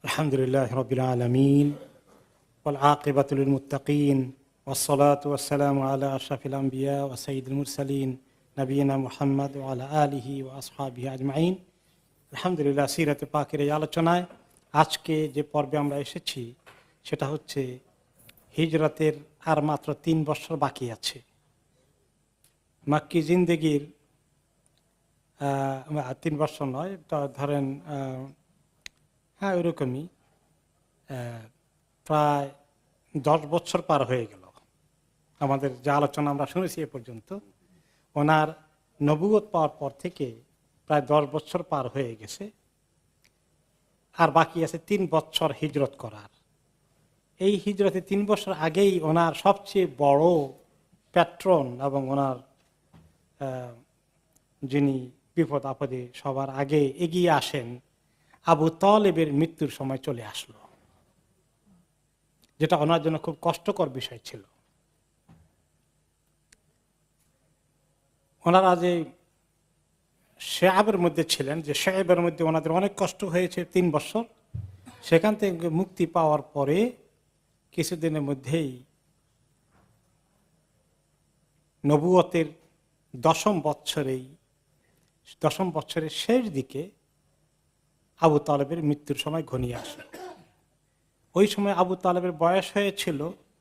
আলহামদুলিল্লাহ রাব্বিল আলামিন ওয়াল আকিবাতুল লিল মুত্তাকিন ওয়াসসালাতু ওয়াসসালামু আলা আশরাফিল আমবিয়া ওয়া সাইয়্যিদিল মুরসালিন নবিয়িনা মুহাম্মদ ওয়া আলা আলিহি ওয়া আসহাবিহি আজমাইন। আলহামদুলিল্লাহ, সিরাতে পাকের এই আলোচনায় আজকে যে পর্বে আমরা এসেছি সেটা হচ্ছে হিজরতের আর মাত্র 3 বছর বাকি আছে। মাক্কি জিন্দেগির 3 বছর নয়, ধরেন হ্যাঁ ওইরকমই প্রায় 10 বছর পার হয়ে গেল। আমাদের যে আলোচনা আমরা শুনেছি এ পর্যন্ত, ওনার নবুয়ত পাওয়ার পর থেকে প্রায় 10 বছর পার হয়ে গেছে। আর বাকি আছে 3 বছর হিজরত করার। এই হিজরতে 3 বছর আগেই ওনার সবচেয়ে বড় প্যাট্রন এবং ওনার যিনি বিপদ আপদে সবার আগে এগিয়ে আসেন, আবু তালেবের মৃত্যুর সময় চলে আসলো, যেটা ওনার জন্য খুব কষ্টকর বিষয় ছিল। ওনারা যে শেয়াবের মধ্যে ছিলেন, যে শেয়াবের মধ্যে ওনাদের অনেক কষ্ট হয়েছে 3 বছর, সেখান থেকে মুক্তি পাওয়ার পরে কিছুদিনের মধ্যেই নবুয়তের 10ম বছরের শেষ দিকে আবু তালেবের মৃত্যুর সময় ঘনিয়ে আসলো। ওই সময় আবু তালেবের বয়স হয়েছিল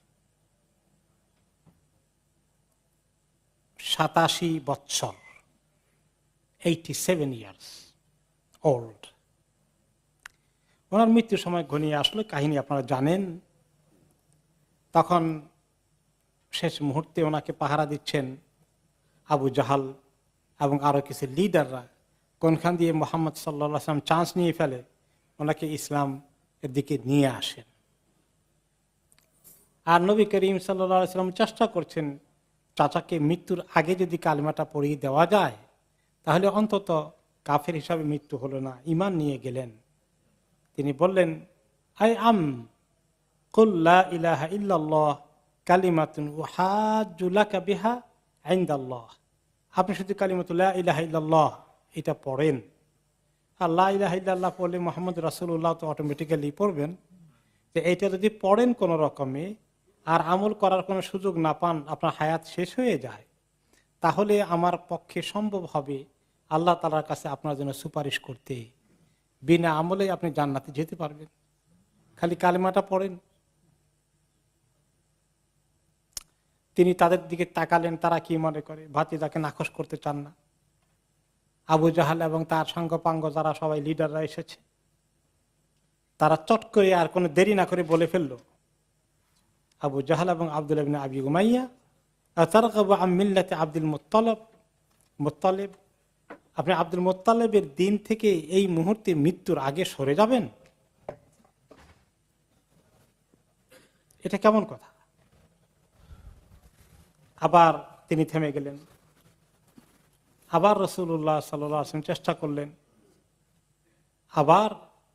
87 বছর, 87 ইয়ার্স ওল্ড। ওনার মৃত্যুর সময় ঘনিয়ে আসলো, কাহিনী আপনারা জানেন। তখন শেষ মুহূর্তে ওনাকে পাহারা দিচ্ছেন আবু জাহাল এবং আরো কিছু লিডাররা। কোনখান দিয়ে মুহাম্মদ সাল্লাল্লাহু আলাইহি ওয়াসাল্লাম চান্স নিয়ে ফেলে ওনাকে ইসলাম এর দিকে নিয়ে আসেন। আর নবী করিম সাল্লাল্লাহু আলাইহি ওয়াসাল্লাম চেষ্টা করছেন চাচাকে মৃত্যুর আগে যদি কালিমাটা পড়িয়ে দেওয়া যায় তাহলে অন্তত কাফের হিসাবে মৃত্যু হলো না, ঈমান নিয়ে গেলেন। তিনি বললেন, কুল লা ইলাহা ইল্লাল্লাহ কালিমাতুন উহাজ্জু লাকা বিহা ইনদাল্লাহ। আপনি শুধু কালিমাতুল লা ইলাহা ইল্লাল্লাহ এটা পড়েন। আর লা ইলাহা ইল্লাল্লাহ পড়লে মুহাম্মদ রাসূলুল্লাহ তো অটোমেটিক্যালি পড়বেন। যে এইটা যদি পড়েন কোনো রকমে আর আমল করার কোনো সুযোগ না পান, আপনার হায়াত শেষ হয়ে যায়, তাহলে আমার পক্ষে সম্ভব হবে আল্লাহ তাআলার কাছে আপনার জন্য সুপারিশ করতে। বিনা আমলে আপনি জান্নাতে যেতে পারবেন, খালি কালিমাটা পড়েন। তিনি তাদের দিকে তাকালেন, তারা কি মনে করে, ভাতিজাকে নাকচ করতে চান না। আবু জাহাল এবং তার সঙ্গপাঙ্গ যারা সবাই লিডাররা এসেছে, তারা চট করে আর কোনো দেরি না করে বলে ফেললো, আবু জাহাল এবং আব্দুল্লাহ ইবনে আবি উমাইয়া আতারগাবু আন মিল্লাতি আব্দুল মুত্তালিব, আপনি আব্দুল মুত্তালিবের দিন থেকে এই মুহূর্তে মৃত্যুর আগে সরে যাবেন? এটা কেমন কথা? আবার তিনি থেমে গেলেন। আবার রাসূলুল্লাহ সাল্লাল্লাহু আলাইহি ওয়াসাল্লাম চেষ্টা করলেন। আবার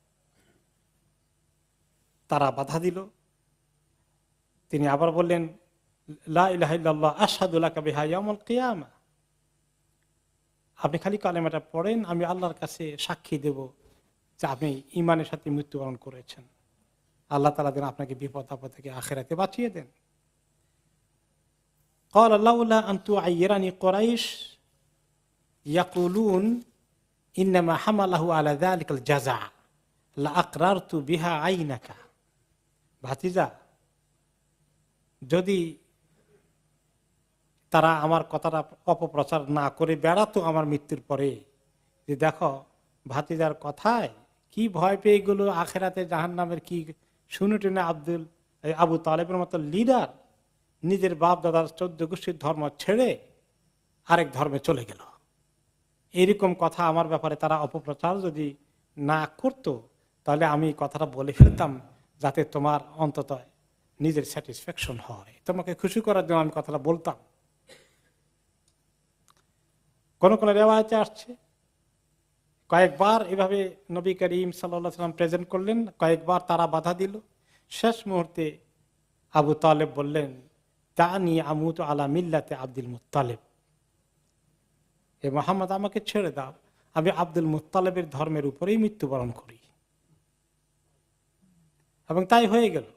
তারা বাধা দিল। তিনি আবার বললেন, লা ইলাহা ইল্লাল্লাহ আশহাদু লাকা বিহা ইয়াউমুল কিয়ামা। আপনি খালি কালেমাটা পড়েন, আমি আল্লাহর কাছে সাক্ষী দেব যে আপনি ঈমানের সাথে মৃত্যুবরণ করেছেন। আল্লাহ তাআলা যেন আপনাকে বিপদ আপদ থেকে আখিরাতে বাঁচিয়ে দেন। قال لولا أن تعيرني قريش يقولون إنما حمله على ذلك الجزع لأقررت بها عينك। ভাতিজা, যদি তারা আমার কথাটা অপপ্রচার না করে বেড়াতো আমার মৃত্যুর পরে, যে দেখো ভাতিজার কথায় কি ভয় পেয়ে গেল, আখেরাতে জাহান্নামের কি শুনে টেনে আবু তালেবের মতো লিডার নিজের বাপ দাদার 14 গোষ্ঠীর ধর্ম ছেড়ে আরেক ধর্মে চলে গেল। এইরকম কথা আমার ব্যাপারে তারা অপপ্রচার যদি না করতো, তাহলে আমি কথাটা বলে ফেলতাম যাতে তোমার অন্তত নিজের স্যাটিসফ্যাকশন হয়, তোমাকে খুশি করার জন্য আমি কথাটা বলতাম। কোন কোন রেওয়ায়েতে আসছে কয়েকবার এভাবে নবী করিম সাল্লাল্লাহু আলাইহি ওয়াসাল্লাম প্রেজেন্ট করলেন, কয়েকবার তারা বাধা দিল। শেষ মুহূর্তে আবু তালেব বললেন, দানি আমুতু আলা মিল্লাতে আব্দুল মুত্তালিব। এ মুহাম্মদ, আমাকে ছেড়ে দাও, আমি আব্দুল মুত্তালিবের ধর্মের উপরেই মৃত্যুবরণ করি। এবং তাই হয়ে গেল।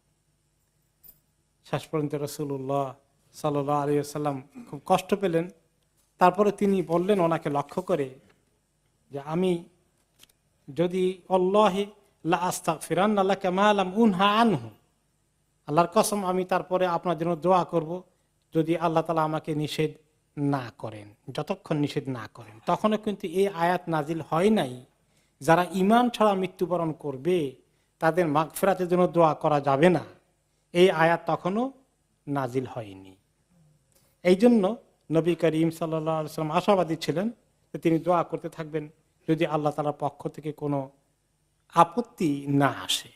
শেষ পর্যন্ত রাসূলুল্লাহ সাল্লাল্লাহু আলাইহি ওয়াসাল্লাম খুব কষ্ট পেলেন। তারপরে তিনি বললেন ওনাকে লক্ষ্য করে যে আমি যদি আল্লাহি লা আস্তাগফিরান্না লাকা মা লাম উনহা আনহু, আল্লাহর কসম আমি তারপরে আপনার জন্য দোয়া করব যদি আল্লাহ তাআলা আমাকে নিষেধ না করেন, যতক্ষণ নিষেধ না করেন। তখনও কিন্তু এই আয়াত নাজিল হয় নাই যারা ঈমান ছাড়া মৃত্যুবরণ করবে তাদের মাগফিরাতের জন্য দোয়া করা যাবে না, এই আয়াত তখনও নাজিল হয়নি। এই জন্য নবী করিম সাল্লাল্লাহু আলাইহি ওয়াসাল্লাম আশাবাদী ছিলেন যে তিনি দোয়া করতে থাকবেন যদি আল্লাহ তাআলার পক্ষ থেকে কোনো আপত্তি না আসে।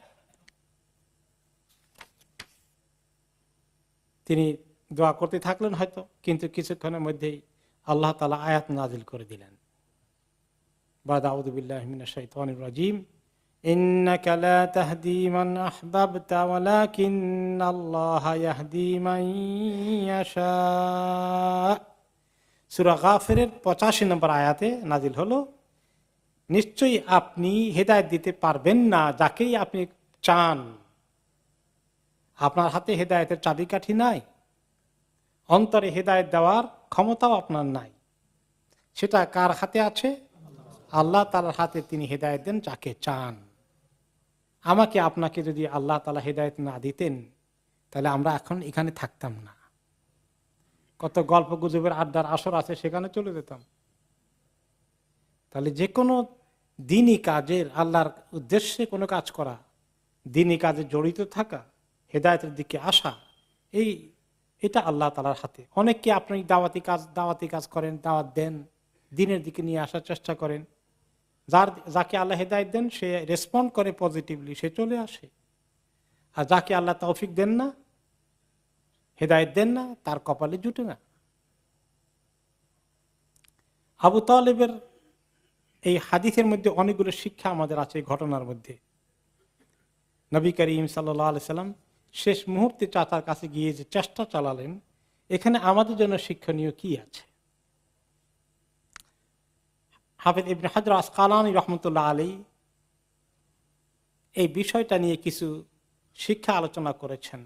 তিনি দোয়া করতে থাকলেন হয়তো, কিন্তু কিছুক্ষণের মধ্যেই আল্লাহ তাআলা আয়াত নাজিল করে দিলেন। বা'দা আউযু বিল্লাহি মিনাশ শাইতানির রাজীম, ইন্নাকা লা তাহদি মান আহবাবতা ওয়ালাকিন্নাল্লাহা ইয়াহদি মান ইয়াশা। সূরা গাফিরের 85 নম্বর আয়াতে নাজিল হলো, নিশ্চয়ই আপনি হেদায়েত দিতে পারবেন না যাকেই আপনি চান। আপনার হাতে হেদায়েতের চাবিকাঠি নাই, অন্তরে হেদায়েত দেওয়ার ক্ষমতাও আপনার নাই। সেটা কার হাতে আছে? আল্লাহ তাআলার হাতে। তিনি হেদায়েত দেন যাকে চান। আমাকে আপনাকে যদি আল্লাহ তাআলা হেদায়েত না দিতেন তাহলে আমরা এখন এখানে থাকতাম না। কত গল্প গুজবের আড্ডার আসর আছে, সেখানে চলে যেতাম। তাহলে যে কোনো দ্বীনি কাজের, আল্লাহর উদ্দেশ্যে কোনো কাজ করা, দ্বীনি কাজে জড়িত থাকা, হেদায়েতের দিকে আসা, এটা আল্লাহ তাআলার হাতে। অনেককে আপনি দাওয়াতি কাজ করেন, দাওয়াত দেন, দ্বীনের দিকে নিয়ে আসার চেষ্টা করেন। যাকে আল্লাহ হেদায়েত দেন সে রেসপন্ড করে পজিটিভলি, সে চলে আসে। আর যাকে আল্লাহ তৌফিক দেন না, হেদায়েত দেন না, তার কপালে জুটে না। আবু তালেবের এই হাদিসের মধ্যে অনেকগুলো শিক্ষা আমাদের আছে। এই ঘটনার মধ্যে নবী করিম সাল্লাল্লাহু আলাইহি সাল্লাম শেষ মুহূর্তে চাচার কাছে গিয়ে যে চেষ্টা চালালেন, এখানে আমাদের জন্য শিক্ষণীয় কি আছে? হাফেজ ইবনে হাজার আসকালানী রহমতুল্লাহ আলাইহি এই বিষয়টা নিয়ে কিছু শিক্ষা আলোচনা করেছেন।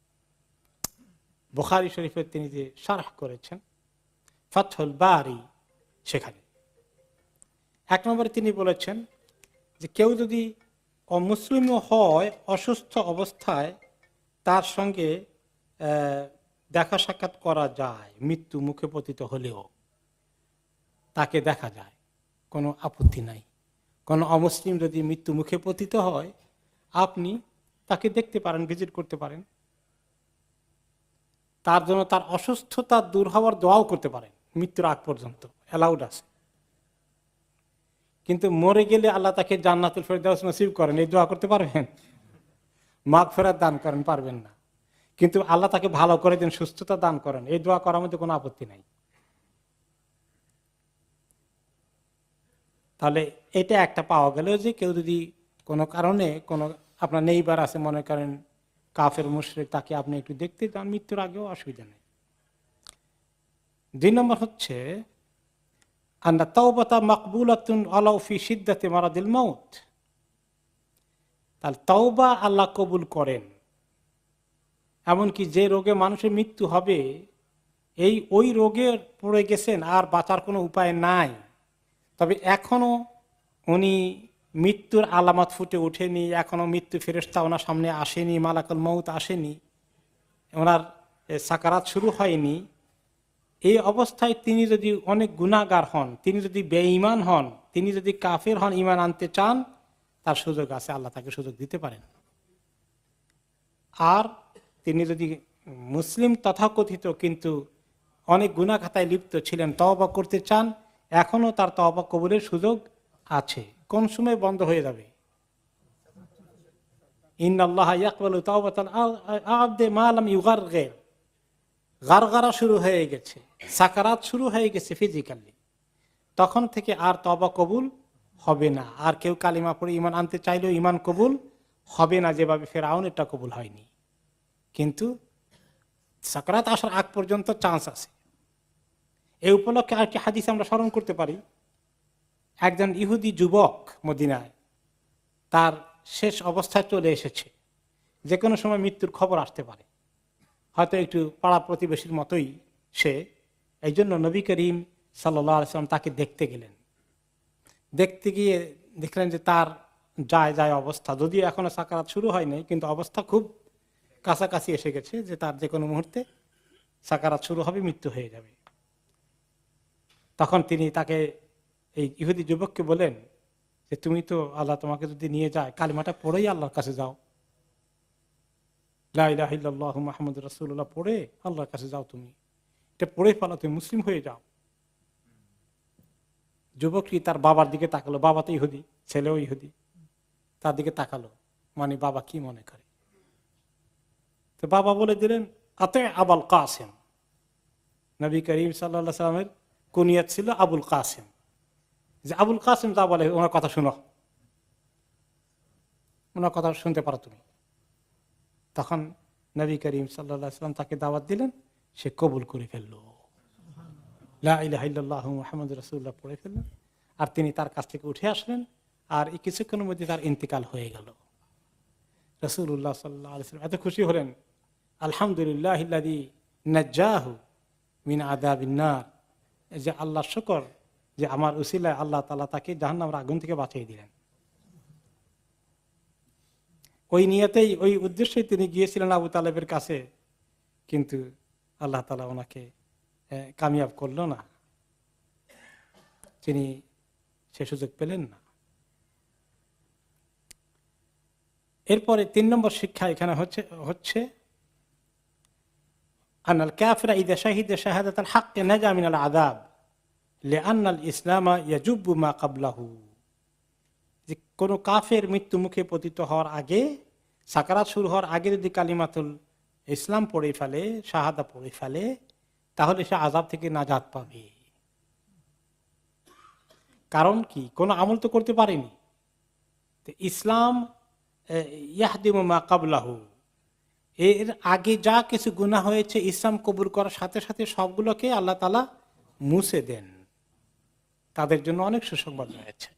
বুখারী শরীফের তিনি যে শারহ করেছেন ফাতহুল বারী, সেখানে 1 নম্বরে তিনি বলেছেন যে কেউ যদি অমুসলিমও হয়, অসুস্থ অবস্থায় তার সঙ্গে দেখা সাক্ষাৎ করা যায়, মৃত্যু মুখে পতিত হলেও তাকে দেখা যায়, কোনো আপত্তি নাই। কোনো অমুসলিম যদি মৃত্যু মুখে পতিত হয় আপনি তাকে দেখতে পারেন, ভিজিট করতে পারেন, তার জন্য তার অসুস্থতা দূর হওয়ার দোয়াও করতে পারেন, মৃত্যুর আগ পর্যন্ত অ্যালাউড আছে। কিন্তু মরে গেলে আল্লাহ তাকে জান্নাতুল ফেরদাউস নসিব করেন, এই দোয়া করতে পারবেন? মাগফিরাত দান করেন, পারবেন না। কিন্তু আল্লাহ তাকে ভালো করে দেন, সুস্থতা দান করেন, এই দোয়া করার মধ্যে কোনো আপত্তি নাই। তাহলে এটা একটা পাওয়া গেল যে কেউ যদি কোনো কারণে কোনো আপনার নেইবার আছে, মনে করেন কাফের মুশরিক, তাকে আপনি একটু দেখতে যান মৃত্যুর আগেও অসুবিধা নেই। 2 নম্বর হচ্ছে আন্না তাওবাতা মাকবুলাতুন ওয়ালাউ ফি শিদ্দাতি মারাদিল মাউত। তাহলে তাওবা আল্লাহ কবুল করেন, এমনকি যে রোগে মানুষের মৃত্যু হবে, ওই রোগে পড়ে গেছেন, আর বাঁচার কোনো উপায় নাই, তবে এখনো উনি মৃত্যুর আলামত ফুটে ওঠেনি, এখনো মৃত্যু ফেরেশতা ওনার সামনে আসেনি, মালাকুল মউত আসেনি, ওনার সাকারাত শুরু হয়নি। এই অবস্থায় তিনি যদি অনেক গুনাহগার হন, তিনি যদি বেঈমান হন, তিনি যদি কাফের হন, ঈমান আনতে চান, তার সুযোগ আছে, আল্লাহ তাকে সুযোগ দিতে পারেন। আর তিনি যদি মুসলিম তথাকথিত কিন্তু অনেক গুনাহ খাতায় লিপ্ত ছিলেন, তওবা করতে চান, এখনো তার তওবা কবুলের সুযোগ আছে। কোন সময় বন্ধ হয়ে যাবে? ইন্নাল্লাহা ইয়াকবালু তাওবাতাল আবদি মা লাম ইউগারগির। গারগারা শুরু হয়ে গেছে, সাকারাত শুরু হয়ে গেছে ফিজিক্যালি, তখন থেকে আর তওবা কবুল হবে না। আর কেউ কালিমা পড়ে ঈমান আনতে চাইলেও ঈমান কবুল হবে না, যেভাবে ফেরাউনেরটা কবুল হয়নি। কিন্তু সাকারাত আসার আগ পর্যন্ত চান্স আছে। এই উপলক্ষে আর কি হাদিস আমরা স্মরণ করতে পারি। একজন ইহুদি যুবক মদিনায়, তার শেষ অবস্থায় চলে এসেছে, যে কোনো সময় মৃত্যুর খবর আসতে পারে, হয়তো একটু পাড়া প্রতিবেশীর মতোই সে। এই জন্য নবী করিম সাল্লাল্লাহু আলাইহি ওয়াসাল্লাম তাকে দেখতে গেলেন। দেখতে গিয়ে দেখলেন যে তার যায় অবস্থা, যদিও এখনো সাকারাত শুরু হয়নি, কিন্তু অবস্থা খুব কাছাকাছি এসে গেছে যে তার যে কোনো মুহূর্তে সাকারাত শুরু হবে, মৃত্যু হয়ে যাবে। তখন তিনি তাকে, এই ইহুদি যুবককে বলেন যে তুমি তো, আল্লাহ তোমাকে যদি নিয়ে যায়, কালিমাটা পড়েই আল্লাহর কাছে যাও, লা ইলাহা ইল্লাল্লাহু মুহাম্মাদুর রাসূলুল্লাহ পড়ে আল্লাহর কাছে যাও, তুমি এটা পড়ে ফেলো, তুমি মুসলিম হয়ে যাও। যুবকটি তার বাবার দিকে তাকালো, বাবা তো ইহুদি, ছেলেও ইহুদি, তার দিকে তাকালো, মানে বাবা কি মনে করে। তো বাবা বলে দিলেন আতে আবুল কাসেম। নবী করিম সাল্লাল্লাহু আলাইহি সাল্লামের কুনিয়াত ছিল আবুল কাসেম, যে আবুল কাসেম যা বলে ওনার কথা শুনো, ওনার কথা শুনতে পারো তুমি। তখন নবী করিম সাল্লাল্লাহু আলাইহি সাল্লাম তাকে দাওয়াত দিলেন, সে কবুল করে ফেললো, লা ইলাহা ইল্লাল্লাহু মুহাম্মাদুর রাসূলুল্লাহ পড়ে ফেললেন। আর তিনি তার কাছ থেকে উঠে আসলেন, আর এই কিছুক্ষণের মধ্যে তার ইন্তেকাল হয়ে গেল। রাসূলুল্লাহ সাল্লাল্লাহু আলাইহি ওয়াসাল্লাম এত খুশি হলেন, আলহামদুলিল্লাহিল্লাযী নাজ্জাহু মিন আযাবিন নার, যে আল্লাহর শুকর যে আমার উসিলায় আল্লাহ তাআলা তাকে জাহান্নামের আগুন থেকে বাঁচিয়ে দিলেন। ওই নিয়তেই, ওই উদ্দেশ্যেই তিনি গিয়েছিলেন আবু তালেবের কাছে, কিন্তু আল্লাহ তাআলা ওনাকে কামিয়াব করল না, তিনি সে সুযোগ পেলেন না। এরপরে ৩ নম্বর শিক্ষা এখানে হচ্ছে আনাল কাফিরা ইযা শাহিদা শাহাদাতাল হক নাজা মিনাল আযাব লিআন্নাল ইসলাম ইয়াজুবু মা ক্বাবলাহু। যে কোন কাফের মৃত্যু মুখে পতিত হওয়ার আগে, সাকারাত শুরু হওয়ার আগে যদি কালিমাতুল ইসলাম পড়ে ফেলে, শাহাদা পড়ে ফেলে, তাহলে সে আযাব থেকে নাজাত পাবে। কারণ কি, কোনো আমল তো করতে পারেনি। ইসলাম ইয়াহদিমু মা ক্বাবলাহু, এর আগে যা কিছু গুনাহ হয়েছে ইসলাম কবুল করার সাথে সাথে সবগুলোকে আল্লাহ তাআলা মুছে দেন। তাদের জন্য অনেক সুসংবাদ রয়েছে।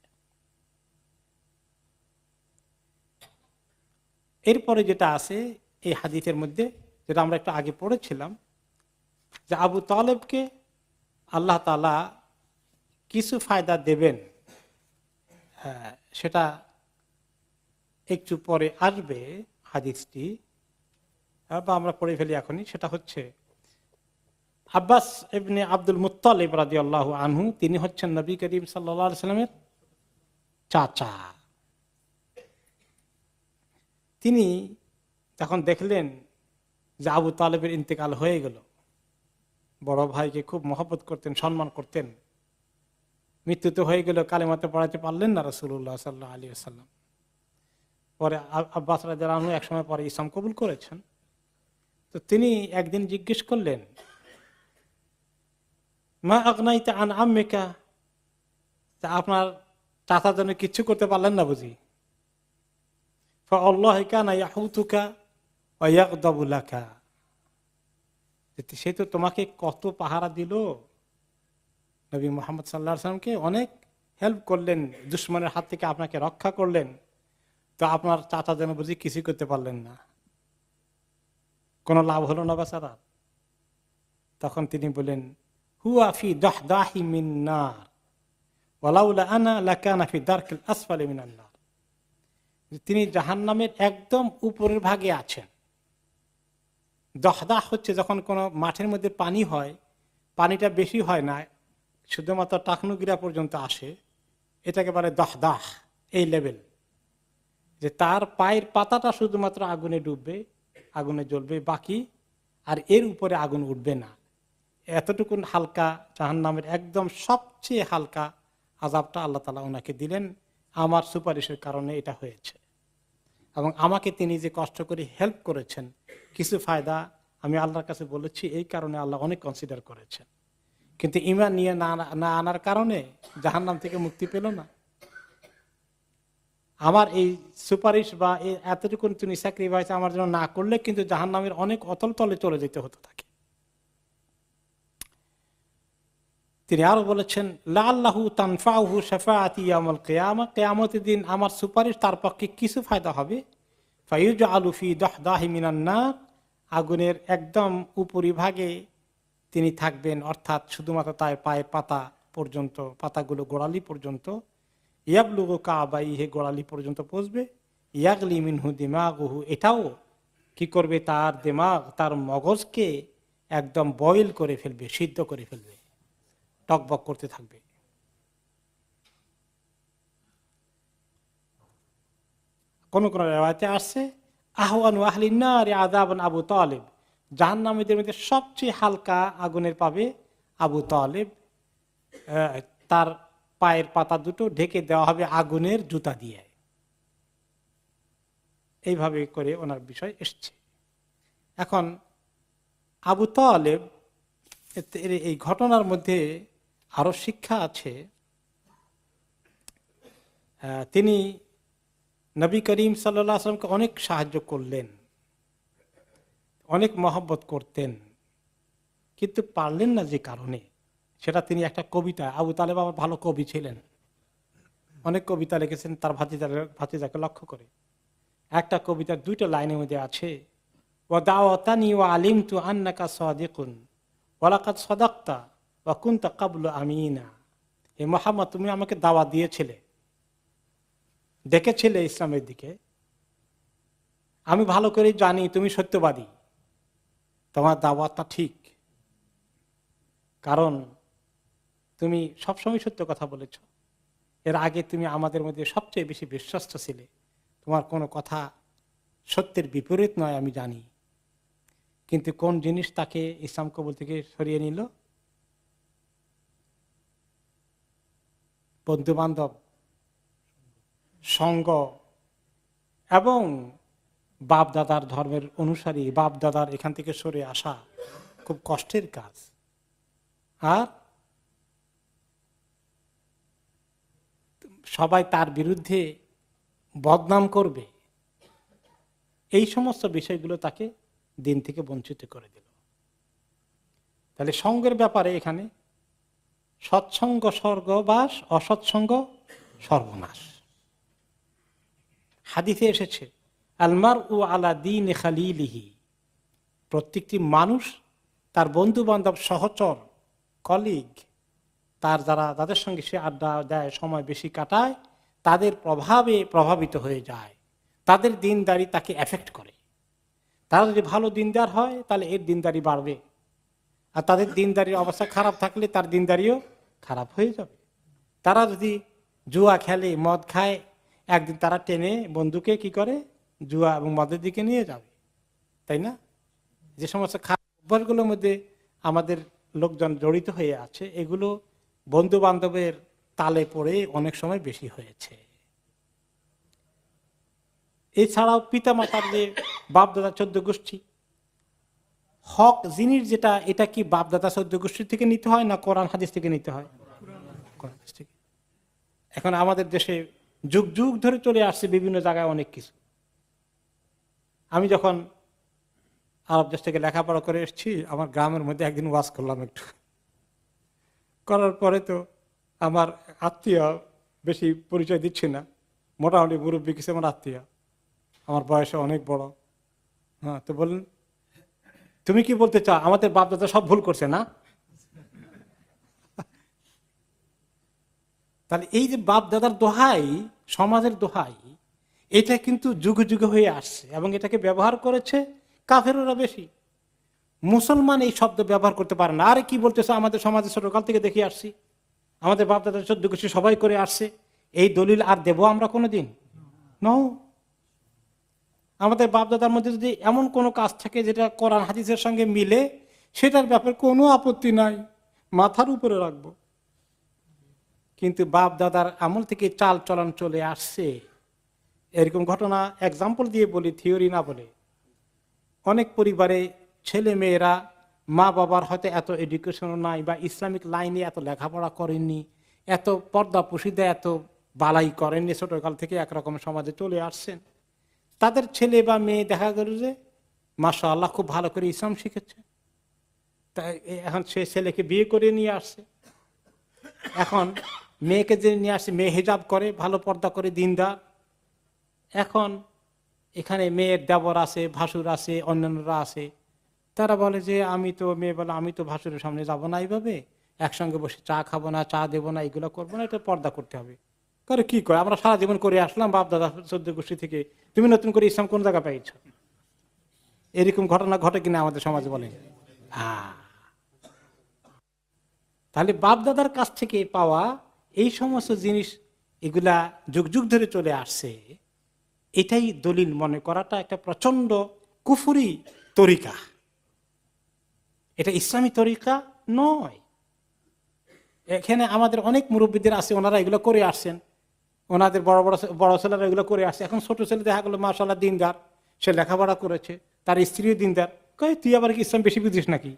এরপরে যেটা আছে এই হাদিসের মধ্যে, যেটা আমরা একটু আগে পড়েছিলাম, যে আবু তালেবকে আল্লাহ তাআলা কিছু ফায়দা দেবেন, সেটা একটু পরে আসবে হাদিসটি, বা আমরা পড়ে ফেলি এখনই। সেটা হচ্ছে আব্বাস ইবনে আব্দুল মুত্তালিব রাদিয়াল্লাহু আনহু, তিনি হচ্ছেন নবী করিম সাল্লাল্লাহু আলাইহি সাল্লামের চাচা। তিনি যখন দেখলেন যে আবু তালেবের ইন্তেকাল হয়ে গেল, বড় ভাইকে খুব মহব্বত করতেন, সম্মান করতেন, মৃত্যু তো হয়ে গেল, কালেমাতে পড়াতে পারলেন না রাসূলুল্লাহ সাল্লাল্লাহু আলাইহি ওয়াসাল্লাম। পরে আব্বাস রাদিয়াল্লাহু আনহু একসময় পরে ইসলাম কবুল করেছেন। তো তিনি একদিন জিজ্ঞেস করলেন, মা আগনাইতা আন আম্মিকা, আপনার চাচার জন্য কিচ্ছু করতে পারলেন না বুঝি? ফাআল্লাহু কানা ইয়াহুতুকা ওয়া ইয়াগদাবু লাকা, সে তো তোমাকে কত পাহারা দিল, নবী মুহাম্মদ সাল্লাল্লাহু আলাইহি ওয়াসাল্লামকে অনেক হেল্প করলেন, দুশমনের হাত থেকে আপনাকে রক্ষা করলেন, তো আপনার চাচা যেন বুঝি কিছু করতে পারলেন না, কোনো লাভ হলো না বেচারা। তখন তিনি বলেন, হুয়া ফি দাহদাহি মিন নার ওয়ালাউলা আনা লাকানা ফি দারকিল আসফালি মিনান নার। তিনি জাহান্নামের একদম উপরের ভাগে আছেন। দহদাহ হচ্ছে যখন কোনো মাঠের মধ্যে পানি হয়, পানিটা বেশি হয় না, শুধুমাত্র টাকনুগিরা পর্যন্ত আসে, এটাকে বলে দহদাহ, এই লেভেল, যে তার পায়ের পাতাটা শুধুমাত্র আগুনে ডুববে, আগুনে জ্বলবে, বাকি আর এর উপরে আগুন উঠবে না। এতটুকুন হালকা জাহান্নামের একদম সবচেয়ে হালকা আযাবটা আল্লাহ তাআলা ওনাকে দিলেন। আমার সুপারিশের কারণে এটা হয়েছে, এবং আমাকে তিনি যে কষ্ট করে হেল্প করেছেন, কিছু ফায়দা আমি আল্লাহর কাছে বলেছি, এই কারণে আল্লাহ অনেক কনসিডার করেছেন। কিন্তু ঈমান নিয়ে না আনার কারণে জাহান্নাম থেকে মুক্তি পেল না। আমার এই সুপারিশ বা এতটুকুন তিনি স্যাক্রিফাইস আমার জন্য না করলে কিন্তু জাহান্নামের অনেক অতল তলে চলে যেতে হতো তাকে। তিনি আরো বলেছেন, লাআল্লাহু তানফাউহু শাফাআতি ইয়াউমুল কিয়ামা, কিয়ামতের দিন আমার সুপারিশ তার পক্ষে কিছু ফায়দা হবে। ফায়ুজআলু ফি দাহদাহি মিনান নার, আগুনের একদম উপরিভাগে তিনি থাকবেন, অর্থাৎ শুধুমাত্র তার পায়ের পাতা পর্যন্ত, পাতাগুলো গোড়ালি পর্যন্ত, ইয়াবলুগু কাবাইহি, গোড়ালি পর্যন্ত পৌঁছবে। ইয়াগলি মিনহু দিমাগুহু, এটাও কি করবে, তার দিমাগ, তার মগজকে একদম বয়েল করে ফেলবে, সিদ্ধ করে ফেলবে, টকবক করতে থাকবে। কোন কোন রিওয়ায়াতে আসছে, আহওয়ানু আহলিন নারি আযাবান আবু তালিব, জাহান্নামীদের মধ্যে সবচেয়ে হালকা আগুনের পাবে আবু তালিব। তার পায়ের পাতা দুটো ঢেকে দেওয়া হবে আগুনের জুতা দিয়ে। এইভাবে করে ওনার বিষয় এসছে। এখন আবু তালেব, এই ঘটনার মধ্যে আরো শিক্ষা আছে। তিনি নবী করিম সাল্লাল্লাহু আলাইহি ওয়াসাল্লামকে অনেক সাহায্য করলেন, অনেক মহব্বত করতেন, কিন্তু পারলেন না যে কারণে, সেটা তিনি একটা কবিতা, আবু তালেব আমার ভালো কবি ছিলেন, অনেক কবিতা লিখেছেন তার ভাতিজাকে লক্ষ্য করে। একটা কবিতার দুইটা লাইনের মধ্যে আছে, ওয়া দাওয়াতানি ওয়া আলিমতু আন্নাকা সাদিকুন ওয়া লাকাদ সাদাকতা ওয়া কুনতা ক্বাবলু আমিনা। হে মুহাম্মদ, তুমি আমাকে দাওয়াত দিয়েছিলে, ডেকেছিলে ইসলামের দিকে, আমি ভালো করে জানি তুমি সত্যবাদী, তোমার দাওয়াতটা ঠিক, কারণ তুমি সবসময় সত্য কথা বলেছ, এর আগে তুমি আমাদের মধ্যে সবচেয়ে বেশি বিশ্বস্ত ছিলে, তোমার কোনো কথা সত্যের বিপরীত নয় আমি জানি। কিন্তু কোন জিনিস তাকে ইসলাম কবুল থেকে সরিয়ে নিল? বন্ধু বান্ধব, সঙ্গ, এবং বাপ দাদার ধর্মের অনুসারী, বাপ দাদার এখান থেকে সরে আসা খুব কষ্টের কাজ। আর সবাই তার বিরুদ্ধে বদনাম করবে, এই সমস্ত বিষয়গুলো তাকে দিন থেকে বঞ্চিত করে দিল। তাহলে সঙ্গের ব্যাপারে এখানে সৎসঙ্গ স্বর্গবাস, অসৎসঙ্গ সর্বনাশ। হাদিসে এসেছে, আলমারউ আলা দীনি খালিলিহি, প্রত্যেকটি মানুষ তার বন্ধু বান্ধব, সহচর, কলিগ, তার যাদের সঙ্গে সে আড্ডা দেয়, সময় বেশি কাটায়, তাদের প্রভাবে প্রভাবিত হয়ে যায়, তাদের দিনদারি তাকে এফেক্ট করে। তারা যদি ভালো দিনদার হয় তাহলে এর দিনদারি বাড়বে, আর তাদের দিনদারির অবস্থা খারাপ থাকলে তার দিনদারিও খারাপ হয়ে যাবে। তারা যদি জুয়া খেলে, মদ খায়, একদিন তারা টেনে বন্ধুকে কি করে, জুয়া এবং মদের দিকে নিয়ে যাবে, তাই না? যে সমস্ত খারাপ অভ্যাসগুলোর মধ্যে আমাদের লোকজন জড়িত হয়ে আছে, এগুলো বন্ধু বান্ধবের তালে পড়ে অনেক সময় বেশি হয়েছে। এছাড়াও পিতা মাতার যে বাপ দাদা 14 গোষ্ঠী, হক জিনিস যেটা, এটা কি বাপ দাদা 14 গোষ্ঠী থেকে নিতে হয় না কোরআন হাদিস থেকে নিতে হয়? কোরআন হাদিস থেকে। এখন আমাদের দেশে যুগ যুগ ধরে চলে আসছে বিভিন্ন জায়গায় অনেক কিছু। আমি যখন আরব দেশ থেকে লেখাপড়া করে এসেছি, আমার গ্রামের মধ্যে একদিন ওয়াজ করলাম একটু, করার পরে তো আমার আত্মীয়, বেশি পরিচয় দিচ্ছি না, মোটামুটি মুরব্বী কিছু আমার আত্মীয়, আমার বয়সে অনেক বড়। হ্যাঁ, তো বললেন, তুমি কি বলতে চাও আমাদের বাপ দাদা সব ভুল করছে না? তাহলে এই যে বাপ দাদার দোহাই, সমাজের দোহাই, এটা কিন্তু যুগে যুগে হয়ে আসছে, এবং এটাকে ব্যবহার করেছে কাফেররা বেশি। মুসলমান এই শব্দ ব্যবহার করতে পারে না। আরে কি বলতেছে, আমাদের সমাজে ছোটকাল থেকে দেখে আসছি, আমাদের বাপ দাদা 14 গোষ্ঠী সবাই করে আসছে, এই দলিল আর দেবো আমরা কোনোদিন? নো। আমাদের বাপ দাদার মধ্যে যদি এমন কোনো কাজ থাকে যেটা কোরআন হাদিসের সঙ্গে মিলে, সেটার ব্যাপারে কোনো আপত্তি নাই, মাথার উপরে রাখবো। কিন্তু বাপ দাদার আমল থেকে চাল চলন চলে আসছে, এরকম ঘটনা এক্সাম্পল দিয়ে বলি, থিওরি না বলে। অনেক পরিবারে ছেলে মেয়েরা, মা বাবার হয়তো এত এডুকেশনও নাই, বা ইসলামিক লাইনে এত লেখাপড়া করেননি, এত পর্দা পুশিদা এত বালাই করেননি, ছোটকাল থেকে একরকম সমাজে চলে আসছেন। তাদের ছেলে বা মেয়ে দেখা গেল যে মাশাআল্লাহ খুব ভালো করে ইসলাম শিখেছে, তাই এখন সে ছেলেকে বিয়ে করে নিয়ে আসছে, এখন মেয়েকে যে নিয়ে আসছে, মেয়ে হিজাব করে, ভালো পর্দা করে, দিনদার। এখন এখানে মেয়ের দেবর আছে, ভাসুর আছে, অন্যান্যরা আছে। তারা বলে যে মেয়ে বলে আমি তো ভাসুরের সামনে যাবো না, এইভাবে একসঙ্গে বসে চা খাবো না, চা দেবো না, এগুলো করবো না, এটা পর্দা করতে হবে। করে কি করে, আমরা সারা জীবন করে আসলাম বাপ দাদা 14 গোষ্ঠী থেকে, তুমি নতুন করে ইসলাম কোন জায়গা পেয়েছ? এরকম ঘটনা ঘটে কিনা আমাদের সমাজে, বলে। তাহলে বাপ দাদার কাছ থেকে পাওয়া এই সমস্ত জিনিস, এগুলা যুগ যুগ ধরে চলে আসছে, এটাই দলিল মনে করাটা একটা প্রচন্ড কুফুরি তরিকা। এটা ইসলামী তরিকা নয়। এখানে আমাদের অনেক মুরব্বীদের আছে, ওনারা এগুলো করে আসছেন, ওনাদের বড় বড় বড় ছেলেরা এগুলো করে আসছে। এখন ছোট ছেলে দেখা গেলো মাশাআল্লাহ দিনদার, সে লেখাপড়া করেছে, তার স্ত্রীও দিনদার, কয় তুই আবার কি ইসলাম বেশি বুঝিস নাকি?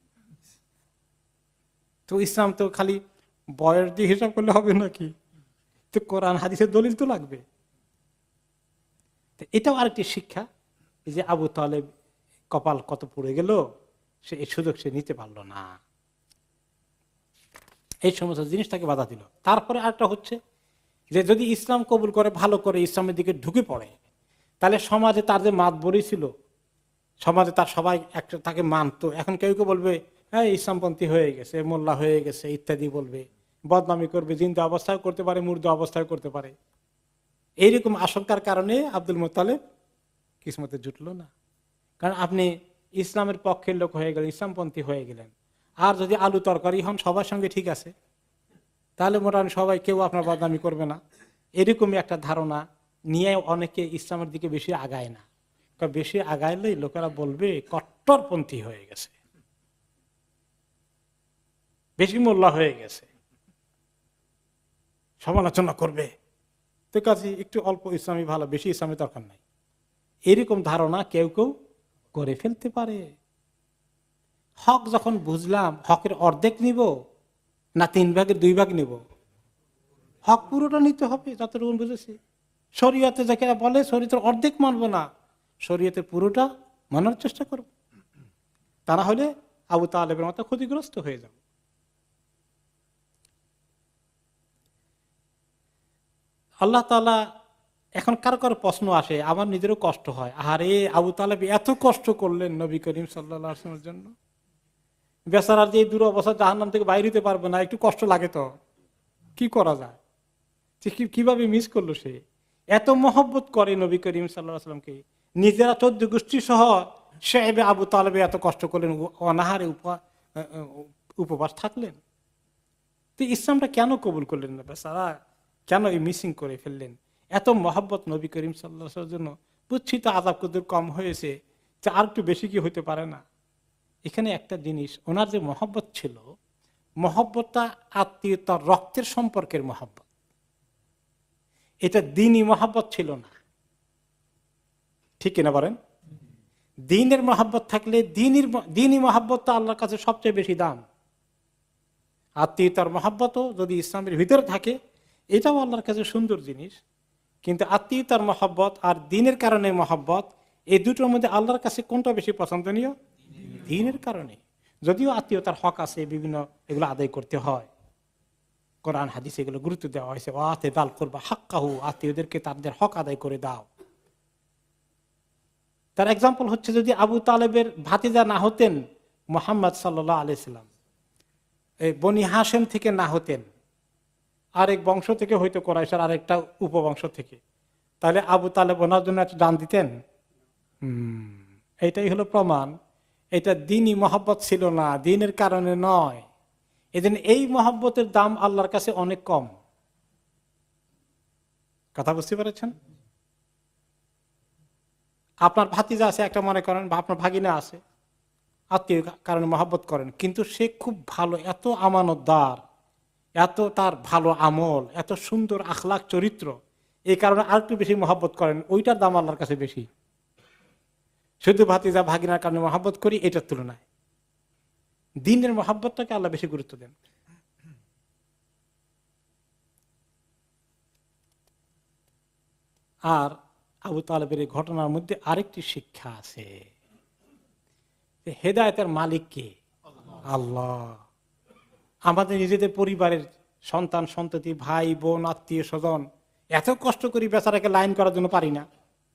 তো ইসলাম তো খালি বয়স দিয়ে হিসাব করলে হবে নাকি? তো কোরআন হাদিসের দলিল তো লাগবে। এটাও আরেকটি শিক্ষা, এই যে আবু তালেব কপাল কত পড়ে গেল, সে এই সুযোগ সে নিতে পারলো না, এই সমস্ত জিনিসটাকে বাধা দিল। তারপরে আরেকটা হচ্ছে যে যদি ইসলাম কবুল করে, ভালো করে ইসলামের দিকে ঢুকে পড়ে, তাহলে সমাজে তার যে মাতবরি ছিল, সমাজে তার সবাই একটা তাকে মানতো। এখন কেউ কেউ বলবে হ্যাঁ ইসলামপন্থী হয়ে গেছে, মোল্লা হয়ে গেছে ইত্যাদি বলবে, বদনামি করবে, জিন্দা অবস্থায় করতে পারে, মুর্দা অবস্থায় করতে পারে। এইরকম আশঙ্কার কারণে আব্দুল মোত্তালেব কিসমতে জুটলো না। কারণ আপনি ইসলামের পক্ষের লোক হয়ে গেলেন, ইসলামপন্থী হয়ে গেলেন, আর যদি আলু তরকারি হন সবার সঙ্গে ঠিক আছে, তাহলে মোটামুটি সবাই, কেউ আপনার বদনামি করবে না। এরকমই একটা ধারণা নিয়ে অনেকে ইসলামের দিকে বেশি আগায় না। বেশি আগাইলেই লোকেরা বলবে কট্টরপন্থী হয়ে গেছে, বেশি মোল্লা হয়ে গেছে, সমালোচনা করবে। তো কাছে একটু অল্প ইসলামী ভালো, বেশি ইসলামী দরকার নাই, এরকম ধারণা কেউ কেউ করে ফেলতে পারে। হক যখন বুঝলাম, হকের অর্ধেক নিব না 3 ভাগের 2 ভাগ নিব? হক পুরোটা নিতে হবে যতটুকু বুঝেছি। শরীয়তে যাকে বলে শরীয়তের অর্ধেক মানবো না, শরীয়তের পুরোটা মানার চেষ্টা করব, তা না হলে আবু তালেবের মতো ক্ষতিগ্রস্ত হয়ে যাব। আল্লাহ তাআলা, এখন কারো কারো প্রশ্ন আসে, আমার নিজেরও কষ্ট হয়, আরে আবু তালেব এত কষ্ট করলেন নবী করিম সাল্লাল্লাহু আলাইহি ওয়াসাল্লামের জন্য, বেচারার যে দুরবস্থা, জাহান্নাম থেকে বাইরে হতে পারবে না, একটু কষ্ট লাগে, তো কি করা যায়? কিভাবে মিস করলো সে? এত মহব্বত করে নবী করিম সাল্লাল্লাহু আলাইহি ওয়াসাল্লামকে, নিজেরা 14 গোষ্ঠী সহ সাহেবে আবু তালেবে এত কষ্ট করলেন, অনাহারে উপবাস থাকলেন। তো ইসলামটা কেন কবুল করলেন না বেচারা? কেন এই মিসিং করে ফেললেন? এত মহব্বত নবী করিম সাল্লাল্লাহু আলাইহি ওয়াসাল্লামের জন্য। বুঝছি তো আযাব কদর কম হয়েছে, যে আর একটু বেশি কি হতে পারে না? এখানে একটা জিনিস, ওনার যে মহব্বত ছিল, মহব্বতটা আত্মীয়তার রক্তের সম্পর্কের মহব্বত, এটা দ্বীনি মহব্বত ছিল না। ঠিক কিনা বলেন? দ্বীনের মহব্বত থাকলে, দ্বীনি মহব্বতটা আল্লাহর কাছে সবচেয়ে বেশি দাম। আত্মীয়তার মহব্বতও যদি ইসলামের ভিতরে থাকে, এটাও আল্লাহর কাছে সুন্দর জিনিস। কিন্তু আত্মীয়তার মহব্বত আর দ্বীনের কারণে মহব্বত, এই দুটোর মধ্যে আল্লাহর কাছে কোনটা বেশি পছন্দনীয়? দ্বীনের কারণে। যদিও আত্মীয়তার হক আছে, বিভিন্ন এগুলো আদায় করতে হয়, কোরআন হাদিস এগুলো গুরুত্ব দেওয়া হয়েছে, ওয়াতে দাল করবা হাক্কাহু, আত্মীয়দেরকে তাদের হক আদায় করে দাও। তার এক্সাম্পল হচ্ছে, যদি আবু তালেবের ভাতিজা না হতেন মুহাম্মদ সাল্লাল্লাহু আলাইহি সাল্লাম, এই বনি হাশেম থেকে না হতেন, আরেক বংশ থেকে হয়তো কোরাইশের আরেকটা উপবংশ থেকে, তাহলে আবু তালেব ওনার জন্য একটা দান দিতেন? এটাই হলো প্রমাণ, এটা দ্বীনি মহব্বত ছিল না, দ্বীনের কারণে নয়। এজন্য এই মহব্বতের দাম আল্লাহর কাছে অনেক কম। কথা বুঝতে পেরেছেন? আপনার ভাতিজা আছে একটা, মনে করেন, বা আপনার ভাগিনা আছে, আত্মীয় কারণে মহব্বত করেন, কিন্তু সে খুব ভালো, এত আমানতদার, এত তার ভালো আমল, এত সুন্দর আখলাক চরিত্র, এই কারণে আর একটু বেশি মহব্বত করেন, ওইটার দাম আল্লাহর কাছে বেশি। শুধু ভাতিজা ভাগিনার কারণে মহব্বত করি, এটার তুলনায় দ্বীনের মহব্বতটাকে আল্লাহ বেশি গুরুত্ব দেন। আর আবু তালেবের এই ঘটনার মধ্যে আরেকটি শিক্ষা আছে, হেদায়েতের মালিক কে? আল্লাহ। আমাদের নিজেদের পরিবারের সন্তান সন্ততি ভাই বোন আত্মীয় স্বজন এত কষ্ট করি বেচারাকে লাইন করার জন্য পারি না।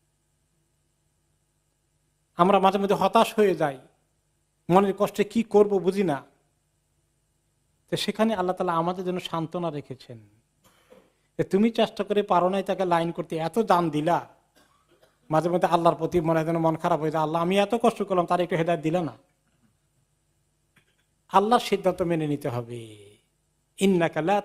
আমরা মাঝে মধ্যে হতাশ হয়ে যাই, মনের কষ্টে কি করব বুঝি না। তো সেখানে আল্লাহ তাআলা আমাদের জন্য সান্ত্বনা রেখেছেন, তুমি চেষ্টা করে পারো নাই তাকে লাইন করতে, এত দান দিলা। মাঝে মধ্যে আল্লাহর প্রতি মনে হয় যেন মন খারাপ হয়ে যায়, আল্লাহ আমি এত কষ্ট করলাম তার একটু হেদায়েত দিলা না। আল্লাহর সিদ্ধান্ত মেনে নিতে হবে। ইন্নাকা লা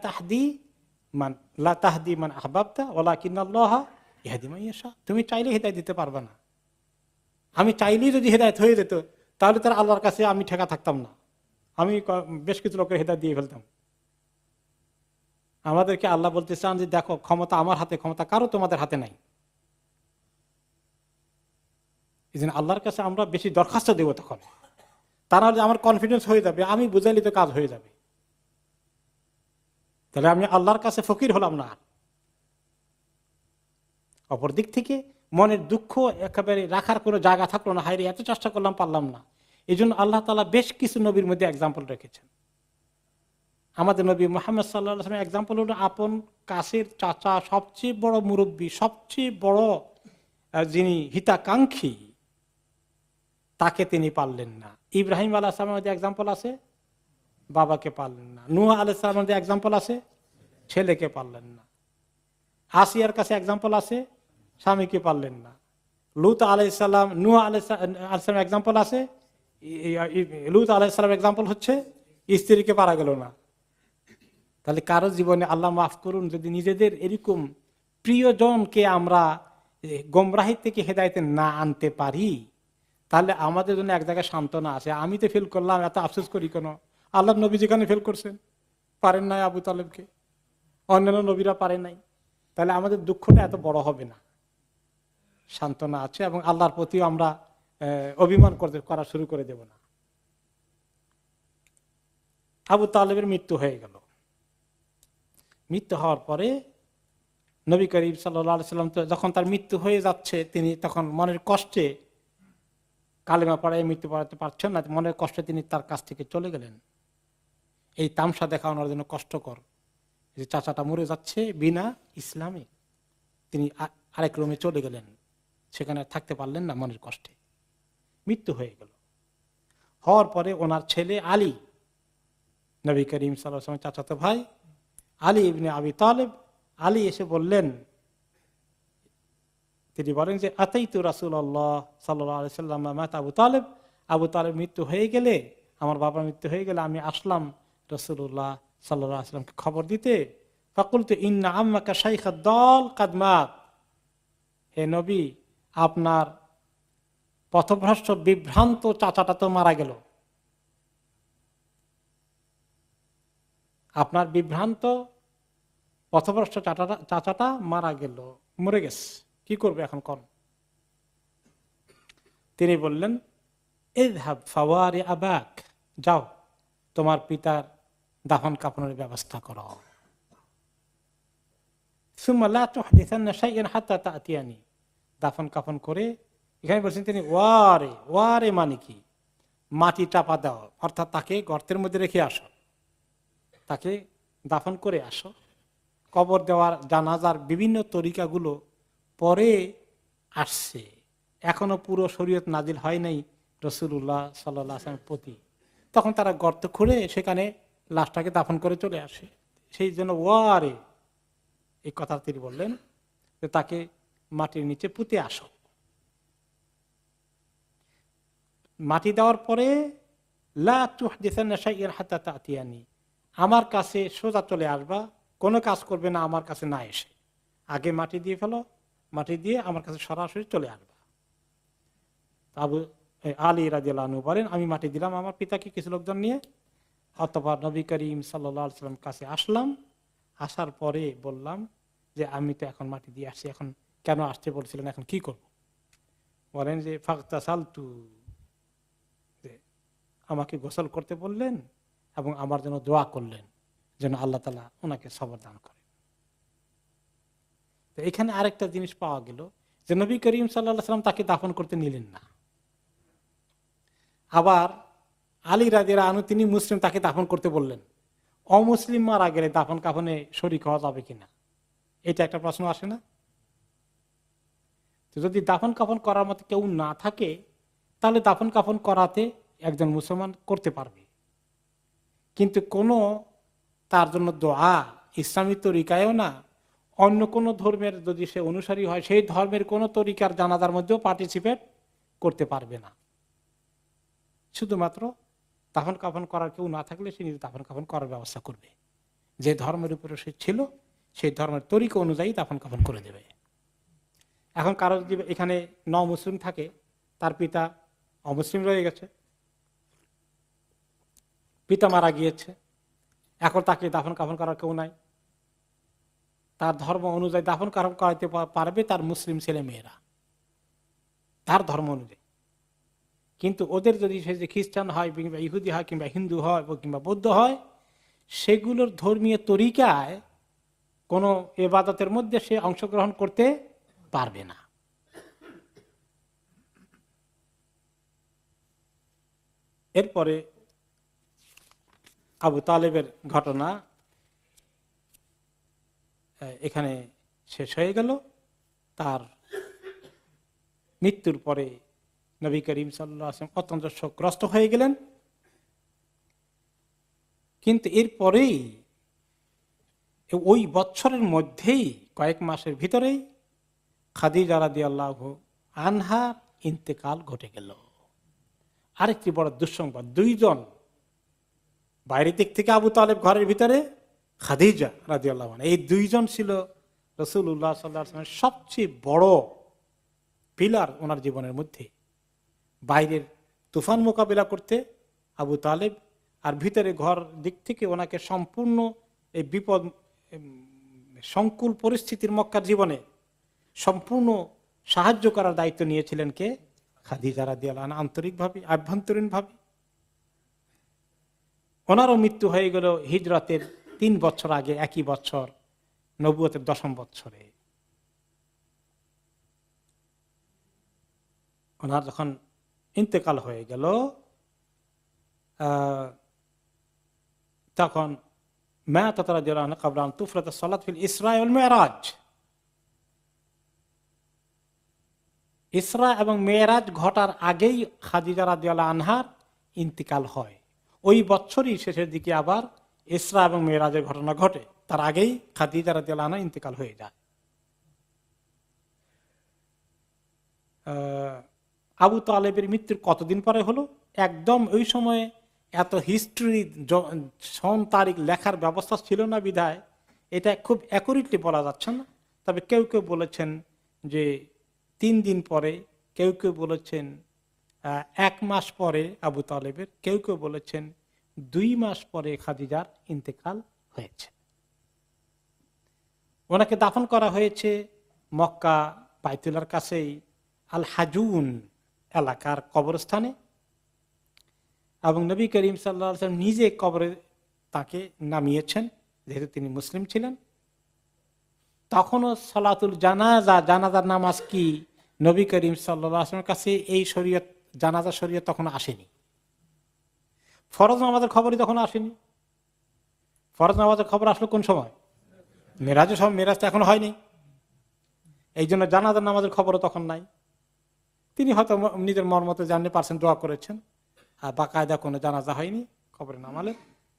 তাহদি মান আহবাবতা ওয়ালাকিন্নাল্লাহা ইয়াহদি মান ইয়াশা। তুমি চাইলে হেদায়েত দিতে পারবে না। আমি চাইলেই যদি হেদায়েত হয়ে যেত তাহলে তার আল্লাহর কাছে আমি ঠেকা থাকতাম না, আমি বেশ কিছু লোকের হেদায়েত দিয়ে ফেলতাম। আমাদেরকে আল্লাহ বলতে চান যে দেখো, ক্ষমতা আমার হাতে, ক্ষমতা কারো তোমাদের হাতে নাই। এই জন্য আল্লাহর কাছে আমরা বেশি দরখাস্ত দেবো তখন, তা নাহলে আমার কনফিডেন্স হয়ে যাবে, আমি বুঝাইলে তো কাজ হয়ে যাবে, তাহলে আমি আল্লাহর কাছে ফকির হলাম না। অপর দিক থেকে মনের দুঃখ একেবারে রাখার কোনো জায়গা থাকলো না, হায়রে এত চেষ্টা করলাম পারলাম না। এই জন্য আল্লাহ তাআলা বেশ কিছু নবীর মধ্যে এক্সাম্পল রেখেছেন। আমাদের নবী মুহাম্মদ সাল্লাল্লাহু আলাইহি ওয়াসাল্লাম এক্সাম্পল হলো আপন কাছের চাচা, সবচেয়ে বড় মুরব্বী, সবচেয়ে বড় যিনি হিতাকাঙ্ক্ষী, তাকে তিনি পারলেন না। ইব্রাহিম আলাইহিস সালামের মধ্যে এক্সাম্পল আছে, বাবাকে পারলেন না। নূহ আলাইহিস সালামের মধ্যে এক্সাম্পল আছে, ছেলেকে পারলেন না। আসিয়ার কাছে এক্সাম্পল আছে, স্বামীকে পারলেন না। লূত আলাইহিস সালাম, নূহ আলাইহিস সালাম এক্সাম্পল আছে, লূত আলাইহিস সালাম এক্সাম্পল হচ্ছে স্ত্রীকে পারা গেল না। তাহলে কারো জীবনে আল্লাহ মাফ করুন, যদি নিজেদের এরকম প্রিয়জনকে আমরা গোমরাহি থেকে হেদায়েতে না আনতে পারি, তাহলে আমাদের জন্য এক জায়গায় সান্ত্বনা আছে। আমি তো ফেল করলাম, এত আফসোস করি কেন? আল্লাহ নবী যেখানে ফেল করছেন, পারেন নাই আবু তালেবকে, অন্যান্য নবীরা পারে নাই, তাহলে আমাদের দুঃখটা এত বড় হবে না, সান্ত্বনা আছে। এবং আল্লাহর প্রতিও আমরা অভিমান করা শুরু করে দেব না। আবু তালেবের মৃত্যু হয়ে গেল। মৃত্যু হওয়ার পরে নবী করিম সাল্লাল্লাহু আলাইহি সাল্লাম তো যখন তার মৃত্যু হয়ে যাচ্ছে, তিনি তখন মনের কষ্টে কালেমা পড়ায় মৃত্যু পড়াতে পারছেন না, মনের কষ্টে তিনি তার কাছ থেকে চলে গেলেন। এই তামসা দেখা ওনার জন্য কষ্টকর, যে চাচাটা মরে যাচ্ছে বিনা ইসলামে, তিনি আরেক রুমে চলে গেলেন, সেখানে থাকতে পারলেন না, মনের কষ্টে মৃত্যু হয়ে গেল। হওয়ার পরে ওনার ছেলে আলী, নবী করিম সাল্লাল্লাহু আলাইহি ওয়াসাল্লামের চাচাতো ভাই আলী ইবনে আবি তালেব, আলী এসে বললেন, তিনি বলেন যে আতাইতু রাসূলুল্লাহ সাল্লাল্লাহু আলাইহি ওয়াসাল্লাম মাতা আবু তালেব, আবু তালেব মৃত্যু হয়ে গেলে, আমার বাবার মৃত্যু হয়ে গেলে আমি আসলাম রাসূলুল্লাহ সাল্লাল্লাহু আলাইহি ওয়াসাল্লামকে খবর দিতে। ফাকুলতু ইন্না আম্মাকা শাইখাদ দাল কাদ মাত, হে নবী, আপনার পথভ্রষ্ট বিভ্রান্ত চাচাটা তো মারা গেল, আপনার বিভ্রান্ত পথভ্রষ্ট চাচাটা মারা গেল, মরে গেছে, কি করবে এখন কোন? তিনি বললেন, ইযহাব ফাওয়ারি আবাক, যাও তোমার পিতার দাফন কাফনের ব্যবস্থা করো। সুম্মা লা তুহদিসান্না শাইআন হাত্তা তাতিয়ানি, দাফন কাফন করে, এখানে বলছেন তিনি ওয়ারে, ওয়ারে মানে কি? মাটি চাপা দাও, অর্থাৎ তাকে গর্তের মধ্যে রেখে আসো, তাকে দাফন করে আসো। কবর দেওয়ার জানাজার বিভিন্ন তরিকাগুলো পরে আসছে, এখনো পুরো শরীয়ত নাজিল হয় নাই রাসূলুল্লাহ সাল্লাল্লাহু আলাইহি ওয়াসাল্লামের প্রতি। তখন তারা গর্ত খুঁড়ে সেখানে লাশটাকে দাফন করে চলে আসে। সেই জন্য ওয়ারে এই কথা তিনি বললেন যে তাকে মাটির নিচে পুঁতে আসো। মাটি দেওয়ার পরে লা তুহদিসান্না শাইআন হাত্তা তাতিয়ানি, আমার কাছে সোজা চলে আসবা, কোনো কাজ করবে না আমার কাছে না এসে, আগে মাটি দিয়ে ফেলো, মাটি দিয়ে আমার কাছে সরাসরি চলে আসবা। আবু আলী রাদিয়াল্লাহু আনহু বলেন, আমি মাটি দিলাম আমার পিতাকে কিছু লোকজন নিয়ে, অতঃপর নবী করিম সাল্লাল্লাহু আলাইহি ওয়াসাল্লাম কাছে আসলাম। আসার পরে বললাম যে আমি তো এখন মাটি দিয়ে আসছি, এখন কেন আসতে বলছিলেন, এখন কি করব? বলেন যে ফাগতাসালতু, আমাকে গোসল করতে বললেন এবং আমার জন্য দোয়া করলেন যেন আল্লাহ তাআলা ওনাকে সবর দান করেন। তো এখানে আরেকটা জিনিস পাওয়া গেল যে নবী করিম সাল্লাল্লাহু আলাইহি ওয়াসাল্লাম তাকে দাফন করতে নিলেন না। আবার আলী রাদিয়াল্লাহু আনহু তিনি মুসলিম, তাকে দাফন করতে বললেন, অমুসলিম মারা গেলে দাফন কাফনে শরীক হওয়া যাবে কিনা, এটা একটা প্রশ্ন আসে না? তো যদি দাফন কাফন করার মতো কেউ না থাকে, তাহলে দাফন কাফন করাতে একজন মুসলমান করতে পারবে। কিন্তু কোনো তার জন্য দোয়া ইসলামী তরিকায়ও না, অন্য কোনো ধর্মের যদি সে অনুসারী হয়, সেই ধর্মের কোনো তরিকার জানাজার মধ্যেও পার্টিসিপেট করতে পারবে না। শুধুমাত্র দাফন কাফন করার কেউ না থাকলে সে নিজে দাফন কাফন করার ব্যবস্থা করবে। যে ধর্মের উপরে সে ছিল সেই ধর্মের তরিকা অনুযায়ী দাফন কাফন করে দেবে। এখন কারো যদি এখানে মুসলিম থাকে, তার পিতা অমুসলিম রয়ে গেছে, পিতা মারা গিয়েছে, এখন তাকে দাফন কাফন করার কেউ নাই, তার ধর্ম অনুযায়ী দাফন কাফন করাতে পারবে তার মুসলিম ছেলে মেয়েরা, তার ধর্ম অনুযায়ী। কিন্তু ওদের যদি সে যে খ্রিস্টান হয় কিংবা ইহুদি হয় কিংবা হিন্দু হয় কিংবা বৌদ্ধ হয়, সেগুলোর ধর্মীয় তরিকায় কোনো ইবাদতের মধ্যে সে অংশগ্রহণ করতে পারবে না। এরপরে আবু তালেবের ঘটনা এখানে শেষ হয়ে গেল। তার মৃত্যুর পরে নবী করিম সাল্লাল্লাহু আলাইহি ওয়াসাল্লাম অত্যন্ত শোকগ্রস্ত হয়ে গেলেন। কিন্তু এরপরেই ওই বছরের মধ্যেই কয়েক মাসের ভিতরেই খাদিজা রাদিয়াল্লাহু আনহার ইন্তেকাল ঘটে গেল। আরেকটি বড় দুঃসংবাদ, দুইজন, বাইরের দিক থেকে আবু তালেব, ঘরের ভিতরে খাদিজা রাদিয়াল্লাহু আনহা, এই দুইজন ছিল রাসূলুল্লাহ সাল্লাল্লাহু আলাইহি ওয়াসাল্লামের সবচেয়ে বড় পিলার ওনার জীবনের মধ্যে। বাইরের তুফান মোকাবিলা করতে আবু তালেব, আর ভিতরে ঘর দিক থেকে ওনাকে সম্পূর্ণ এই বিপদ সংকুল পরিস্থিতির মক্কার জীবনে সম্পূর্ণ সাহায্য করার দায়িত্ব নিয়েছিলেন কে? খাদিজা রাদিয়াল্লাহু আনহা, আন্তরিকভাবে আভ্যন্তরীণভাবে। ওনারও মৃত্যু হয়ে গেল হিজরতের 3 বছর আগে, একই বছর নবুয়তের 10ম বছরে। ওনার যখন ইন্তেকাল হয়ে গেল তখন মাতাত রাদিয়াল্লাহু আনহা ক্বাবলা আন তুফরাত সালাত ফিল ইসরা ওয়াল মিরাজ, ইসরা এবং মেরাজ ঘটার আগেই খাদিজা রাদিয়াল্লাহু আনহার ইন্তেকাল হয়। ওই বছরই শেষের দিকে আবার ইসরা এবং মেরাজের ঘটনা ঘটে, তার আগেই খাদিজা রাদিয়াল্লাহু আনহা ইন্তেকাল হয়ে যায়। আবু তালেবের মৃত্যুর কতদিন পরে হলো? একদম ওই সময়ে এত হিস্ট্রি সন তারিখ লেখার ব্যবস্থা ছিল না বিধায় এটা খুব অ্যাকুরেটলি বলা যাচ্ছে না। তবে কেউ কেউ বলেছেন যে 3 দিন পরে, কেউ কেউ বলেছেন 1 মাস পরে আবু তালেবের, কেউ কেউ বলেছেন 2 মাস পরে খাদিজার ইন্তেকাল হয়েছে। ওনাকে দাফন করা হয়েছে মক্কা বাইতুল্লাহর কাছেই আল হাজুন এলাকার কবরস্থানে, এবং নবী করিম সাল্লাল্লাহু আলাইহি ওয়াসাল্লাম নিজে কবরে তাকে নামিয়েছেন, যেহেতু তিনি মুসলিম ছিলেন। তখনও সালাতুল জানাজা, জানাজার নামাজ কি, নবী করিম সাল্লাল্লাহু আলাইহি ওয়াসাল্লামের কাছে এই শরীয়ত, জানাজা শরীয়ত তখন আসেনি। ফরজ নামাজের খবরই তখন আসেনি। ফরজ নামাজের খবর আসলো কোন সময়? মেরাজের সময়। মেরাজ তো এখনো হয়নি, এই জন্য জানাজার নামাজের খবরও তখন নাই। তিনি হয়তো নিজের মর্মতে জানতে পারছেন, দোয়া করেছেন, আর বাকায়দা কোনো জানাজা হয়নি, কবরে নামালেন।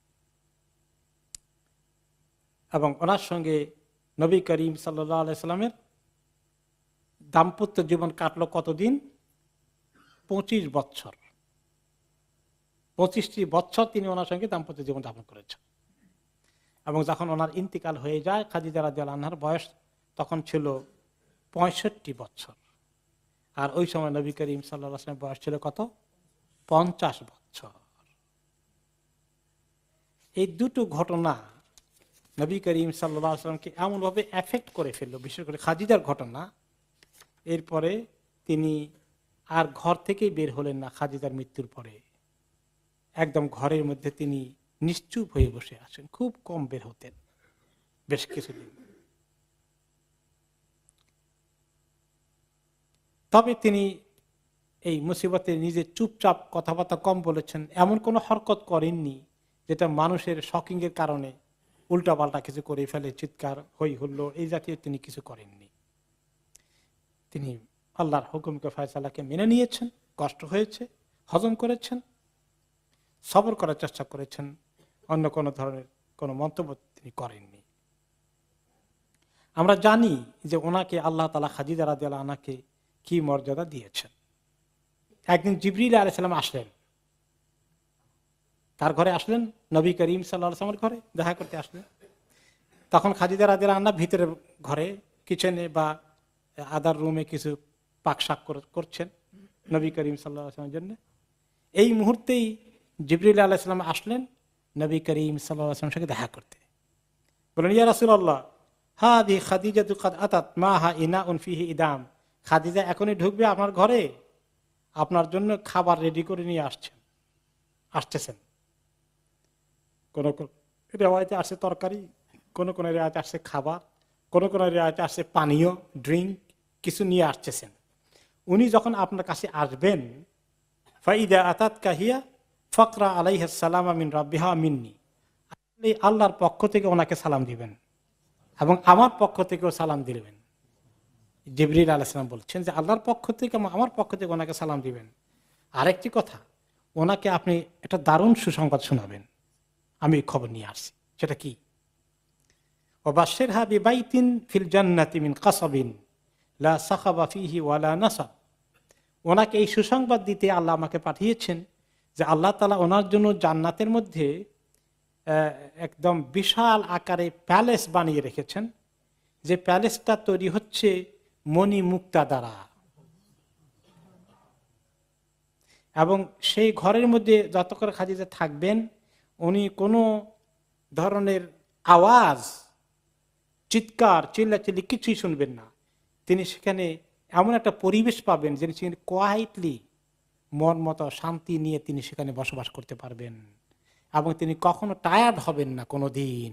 এবং ওনার সঙ্গে নবী করিম সাল্লাল্লাহু আলাইহি সাল্লামের দাম্পত্য জীবন কাটলো কতদিন? 25 বছর। 25টি বছর তিনি ওনার সঙ্গে দাম্পত্য জীবন যাপন করেছেন। এবং যখন ওনার ইন্তিকাল হয়ে যায়, খাদিজা রাদিয়াল্লাহু আনহার বয়স তখন ছিল 65 বছর। আর ওই সময় নবী করিম সাল্লাল্লাহু আলাইহি ওয়াসাল্লামের বয়স ছিল কত? 50 বছর। এই দুটো ঘটনা নবী করিম সাল্লাল্লাহু আলাইহি ওয়াসাল্লামকে এমনভাবে এফেক্ট করে ফেললো, বিশেষ করে খাদিজার ঘটনা। এরপরে তিনি আর ঘর থেকেই বের হলেন না। খাদিজার মৃত্যুর পরে একদম ঘরের মধ্যে তিনি নিশ্চুপ হয়ে বসে আছেন, খুব কম বের হতেন বেশ কিছুদিন। তবে তিনি এই মুসিবতে নিজে চুপচাপ কথাবার্তা কম বলেছেন, এমন কোনো হরকত করেননি যেটা মানুষের শকিং এর কারণে উল্টাপাল্টা কিছু করে ফেলে, চিৎকার হই হুল্লোড় এই জাতীয় তিনি কিছু করেননি। তিনি আল্লাহর হুকুমকে ফয়সালাকে মেনে নিয়েছেন, কষ্ট হয়েছে, হজম করেছেন, সবর করার চেষ্টা করেছেন, অন্য কোনো ধরনের কোনো মন্তব্য তিনি করেননি। আমরা জানি যে ওনাকে আল্লাহ তাআলা খাদিজা রাদিয়াল্লাহু আনহাকে কি মর্যাদা দিয়েছেন। একদিন জিবরিল আলাইহিস সালাম আসলেন, তার ঘরে আসলেন, নবী করিম সাল্লাল্লাহু আলাইহি ওয়াসাল্লামের ঘরে দেখা করতে আসলেন। তখন খাদিজা রাদিয়াল্লাহু আনহা ভিতরের ঘরে কিচেনে বা আদার রুমে কিছু পাকশাক করছেন নবী করিম সাল্লাল্লাহু আলাইহি ওয়াসাল্লামের জন্য। এই মুহূর্তেই জিবরিল আলাইহিস সালাম আসলেন নবী করিম সাল্লাল্লাহু আলাইহি ওয়াসাল্লামের সঙ্গে দেখা করতে। বলেন, ইয়া রাসূলুল্লাহ, হাদি খাদিজাতু কাদ আতাত মাহা ইনাউন ফিহি ইদাম। খাদিজা এখনই ঢুকবে আপনার ঘরে, আপনার জন্য খাবার রেডি করে নিয়ে আসতেছেন। কোন কোন রিওয়ায়াতে আসছে তরকারি, কোন কোন রিওয়ায়াতে আসছে খাবার, কোন কোন রিওয়ায়াতে আসছে পানীয় ড্রিঙ্ক, কিছু নিয়ে আসতেছেন। উনি যখন আপনার কাছে আসবেন, ফাইদা আতাত কাহিয়া ফকরা আলাইহিস সালাম মিন রাব্বিহা মিন্নি, আল্লাহর পক্ষ থেকে ওনাকে সালাম দিবেন এবং আমার পক্ষ থেকেও সালাম দিবেন। জিবরিল আলাইহিস সালাম বলছেন যে আল্লাহর পক্ষ থেকে আমার পক্ষ থেকে ওনাকে সালাম দিবেন। আরেকটি কথা, ওনাকে আপনি একটা দারুণ সুসংবাদ শোনাবেন। আমি খবর নিয়ে আসছি, সেটা কি? ওয়াবাশশিরহা বিবাইতিন ফিল জান্নাতি মিন কাসাবিন লা সাখাবা ফিহি ওয়ালা নাসাব। ওনাকে এই সুসংবাদ দিতে আল্লাহ আমাকে পাঠিয়েছেন যে আল্লাহ তাআলা ওনার জন্য জান্নাতের মধ্যে একদম বিশাল আকারে প্যালেস বানিয়ে রেখেছেন, যে প্যালেসটা তৈরি হচ্ছে মণি মুক্তা দ্বারা, এবং সেই ঘরের মধ্যে যত করে খাদিজা থাকবেন উনি কোনো ধরনের আওয়াজ, চিৎকার, চিল্লাচিল্লি কিছুই শুনবেন না। তিনি সেখানে এমন একটা পরিবেশ পাবেন যে সেখানে কোয়াইটলি মন মতো শান্তি নিয়ে তিনি সেখানে বসবাস করতে পারবেন এবং তিনি কখনো টায়ার্ড হবেন না কোনো দিন।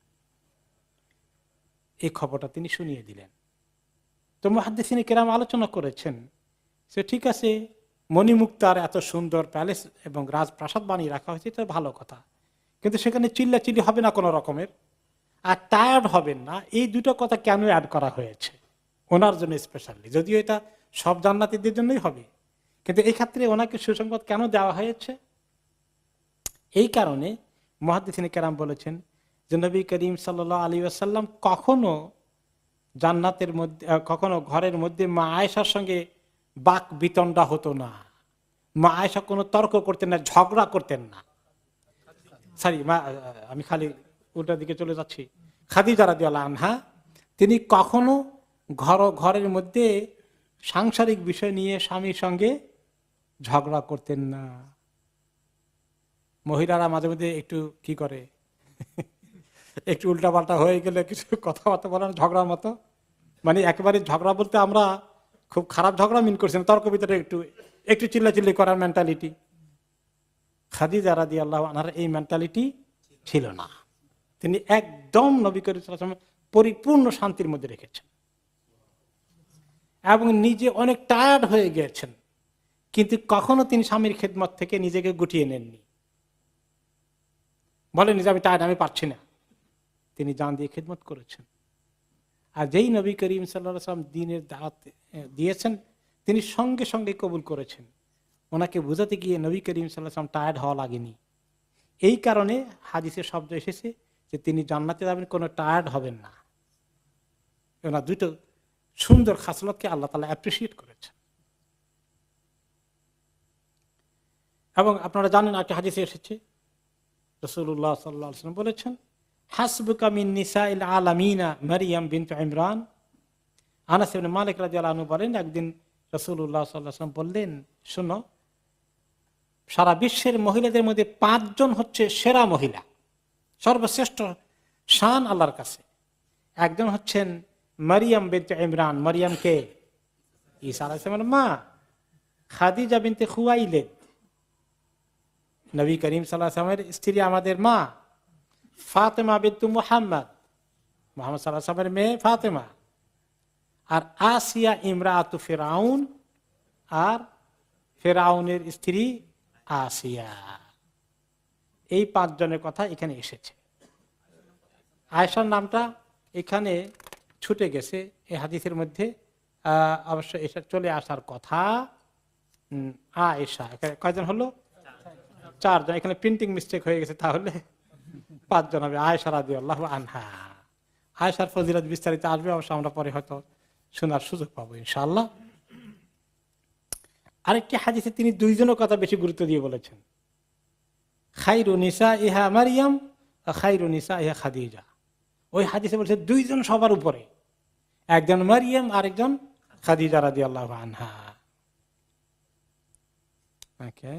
এই খবরটা তিনি শুনিয়ে দিলেন। তো মুহাদ্দিসিনে কেরাম আলোচনা করেছেন যে ঠিক আছে, মণিমুক্তার এত সুন্দর প্যালেস এবং রাজপ্রাসাদ বানিয়ে রাখা হয়েছে, এটা ভালো কথা, কিন্তু সেখানে চিল্লাচিল্লি হবে না কোনো রকমের, আর টায়ার্ড হবেন না, এই দুটো কথা কেন অ্যাড করা হয়েছে ওনার জন্য স্পেশালি? যদিও এটা সব জান্নাতীদের জন্যই হবে, কিন্তু এই ক্ষেত্রে ওনাকে সুসংবাদ কেন দেওয়া হয়েছে? এই কারণে মুহাদ্দিসিনে কেরাম বলেছেন যে নবী করিম সাল্লাল্লাহু আলাইহি ওয়াসাল্লাম কখনো জান্নাতের মধ্যে, কখনো ঘরের মধ্যে মা আয়েশার সঙ্গে বাক বিতণ্ডা হতো না। মা আয়েশা কোনো তর্ক করতেন না, ঝগড়া করতেন না। আমি খালি উল্টা দিকে চলে যাচ্ছি। খাদিজা রাদিয়াল্লাহু আনহা তিনি কখনো ঘরের মধ্যে সাংসারিক বিষয় নিয়ে স্বামীর সঙ্গে ঝগড়া করতেন না। মহিলারা মাঝে মধ্যে একটু কি করে, একটু উল্টাপাল্টা হয়ে গেলে কিছু কথাবার্তা বলেন ঝগড়ার মতো, মানে একেবারে ঝগড়া বলতে আমরা খুব খারাপ ঝগড়া মিন করছি না, তর্ক ভিতরে একটু চিল্লাচিল্লি করার মেন্টালিটি। খাদিজা রাদিয়াল্লাহু আনহার এই মেন্টালিটি ছিল না। তিনি একদম নবী করিম সাল্লাল্লাহু আলাইহি ওয়াসাল্লাম পরিপূর্ণ শান্তির মধ্যে রেখেছেন এবং নিজে অনেক টায়ার্ড হয়ে গিয়েছেন, কিন্তু কখনো তিনি স্বামীর খেদমত থেকে নিজেকে গুটিয়ে নেননি। বলেনি যে আমি টায়ার্ড, আমি পারছি না। তিনি জান দিয়ে খেদমত করেছেন। আর যেই নবী করিম সাল্লাল্লাহু আলাইহি ওয়াসাল্লাম দ্বীনের দাওয়াত দিয়েছেন, তিনি সঙ্গে সঙ্গে কবুল করেছেন। ওনাকে বোঝাতে গিয়ে নবী করিম সাল্লাল্লাহু আলাইহি ওয়াসাল্লাম টায়ার্ড হওয়া লাগেনি। এই কারণে হাদিসের শব্দ এসেছে যে তিনি জান্নাতে যাবেন, কোনো টায়ার্ড হবেন না। ওনার দুটো সুন্দর খাসলতকে আল্লাহ তাআলা অ্যাপ্রিসিয়েট করেছেন। এবং আপনারা জানেন একটা হাদিসে এসেছে রাসূলুল্লাহ সাল্লাল্লাহু আলাইহি ওয়াসাল্লাম বলেছেন, হাসবুকা মিন নিসাইল আলামিনা মারইয়াম বিনত ইমরান। আনাস ইবনে মালিক রাদিয়াল্লাহু আনহু বলেন, একদিন রাসূলুল্লাহ সাল্লাল্লাহু আলাইহি ওয়াসাল্লাম বললেন, শোনো, সারা বিশ্বের মহিলাদের মধ্যে 5 জন হচ্ছে সেরা মহিলা, সর্বশ্রেষ্ঠ শান আল্লাহর কাছে। একজন হচ্ছেন মারিয়াম বিনতে ইমরান। মারিয়াম কে? ঈসা আলাইহিস সালামের মা। খাদিজা বিনতে খুয়াইলিদ, নবী করিম সাল্লাল্লাহু আলাইহি ওয়াসাল্লামের স্ত্রী, আমাদের মা। ফাতেমা বিনতু মুহাম্মদ, মুহাম্মদ সাল্লাল্লাহু আলাইহি ওয়াসাল্লামের মেয়ে ফাতেমা। আর আসিয়া ইমরাতু ফিরাউন, আর ফেরাউনের স্ত্রী আসিয়া। এই 5 জনের কথা এখানে এসেছে। আয়েশার নামটা এখানে ছুটে গেছে এই হাদিসের মধ্যে, অবশ্য এটা চলে আসার কথা। আয়েশা এখানে কয়জন হলো? 4 জন। এখানে প্রিন্টিং মিস্টেক হয়ে গেছে, তাহলে 5 জন হবে। আয়েশা রাদিয়াল্লাহু আনহা। আয়েশার ফজিলত বিস্তারিত আসবে, অবশ্য আমরা পরে হয়তো শোনার সুযোগ পাবো ইনশাআল্লাহ। আরেকটি হাদিসে তিনি 2 জনের কথা বেশি গুরুত্ব দিয়ে বলেছেন, খায়রু নিসাইহা মারইয়াম ওয়া খায়রু নিসাইহা খাদিজা। ওই হাদিসে বলছে 2 জন সবার উপরে, একজন মারইয়াম আর একজন খাদিজা রাদিয়াল্লাহু আনহা। ওকে,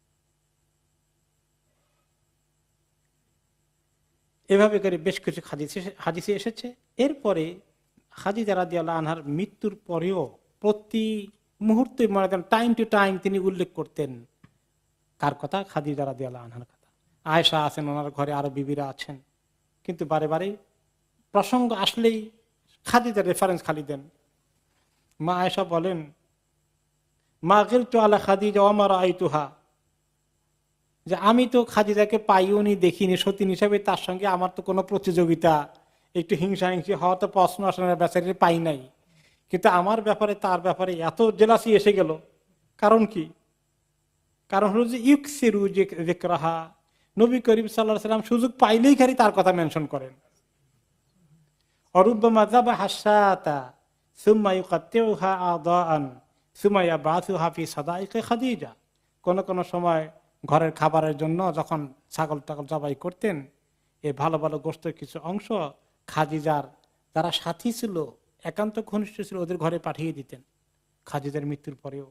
এভাবে করে বেশ কিছু হাদিসে এসেছে। এরপরে খাদিজা রাদিয়াল্লাহু আনহার মৃত্যুর পরেও প্রতি মুহূর্তে, মানে টাইম টু টাইম তিনি উল্লেখ করতেন কার কথা? খাদিজা রাদিয়াল্লাহু আনহার কথা। আয়েশা আছেন, ওনার ঘরে আরো বিবিরা আছেন, কিন্তু বারে বারে প্রসঙ্গ আসলেই খাদিজার রেফারেন্স খালি দেন। মা আয়েশা বলেন, মা গিলতু আলা খাদিজা ওয়া মা রাআইতুহা, যে আমি তো খাদিজাকে পাইওনি, দেখিনি সতীন হিসাবে, তার সঙ্গে আমার তো কোনো প্রতিযোগিতা, একটু হিংসা হওয়া তো প্রশ্ন আসলে বেচারির পাই নাই, কিন্তু আমার ব্যাপারে তার ব্যাপারে এত জেলাসি এসে গেল। কারণ কি? কারণ হলো যে ইউকসিরু যিকরাহা, নবী করিম সাল্লাল্লাহু আলাইহি সাল্লাম সুযোগ পাইলেই খালি তার কথা মেনশন করেন। অরুব্বামা যাবাহা শাতা সুম্মা ইউকাত্তিউহা আদাআন সুম্মা ইয়াবাসুহা ফি সাদাইকি খাদিজা। কোন কোন সময় ঘরের খাবারের জন্য যখন ছাগল টাগল জবাই করতেন, এই ভালো ভালো গোশতের কিছু অংশ খাদিজার যারা সাথী ছিল, একান্ত ঘনিষ্ঠ ছিল, ওদের ঘরে পাঠিয়ে দিতেন খাদিজার মৃত্যুর পরেও।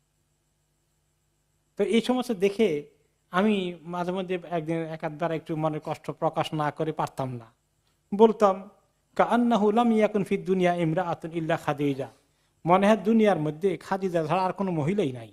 তো এই সমস্ত দেখে আমি মাঝে মধ্যে একদিন একাধবার একটু মনের কষ্ট প্রকাশ না করে পারতাম না, বলতাম কাআন্নাহু লাম ইয়াকুন ফিদ দুনিয়া ইমরাআতুন ইল্লা খাদিজা, মনে হয় দুনিয়ার মধ্যে খাদিজা ছাড়া আর কোনো মহিলাই নাই।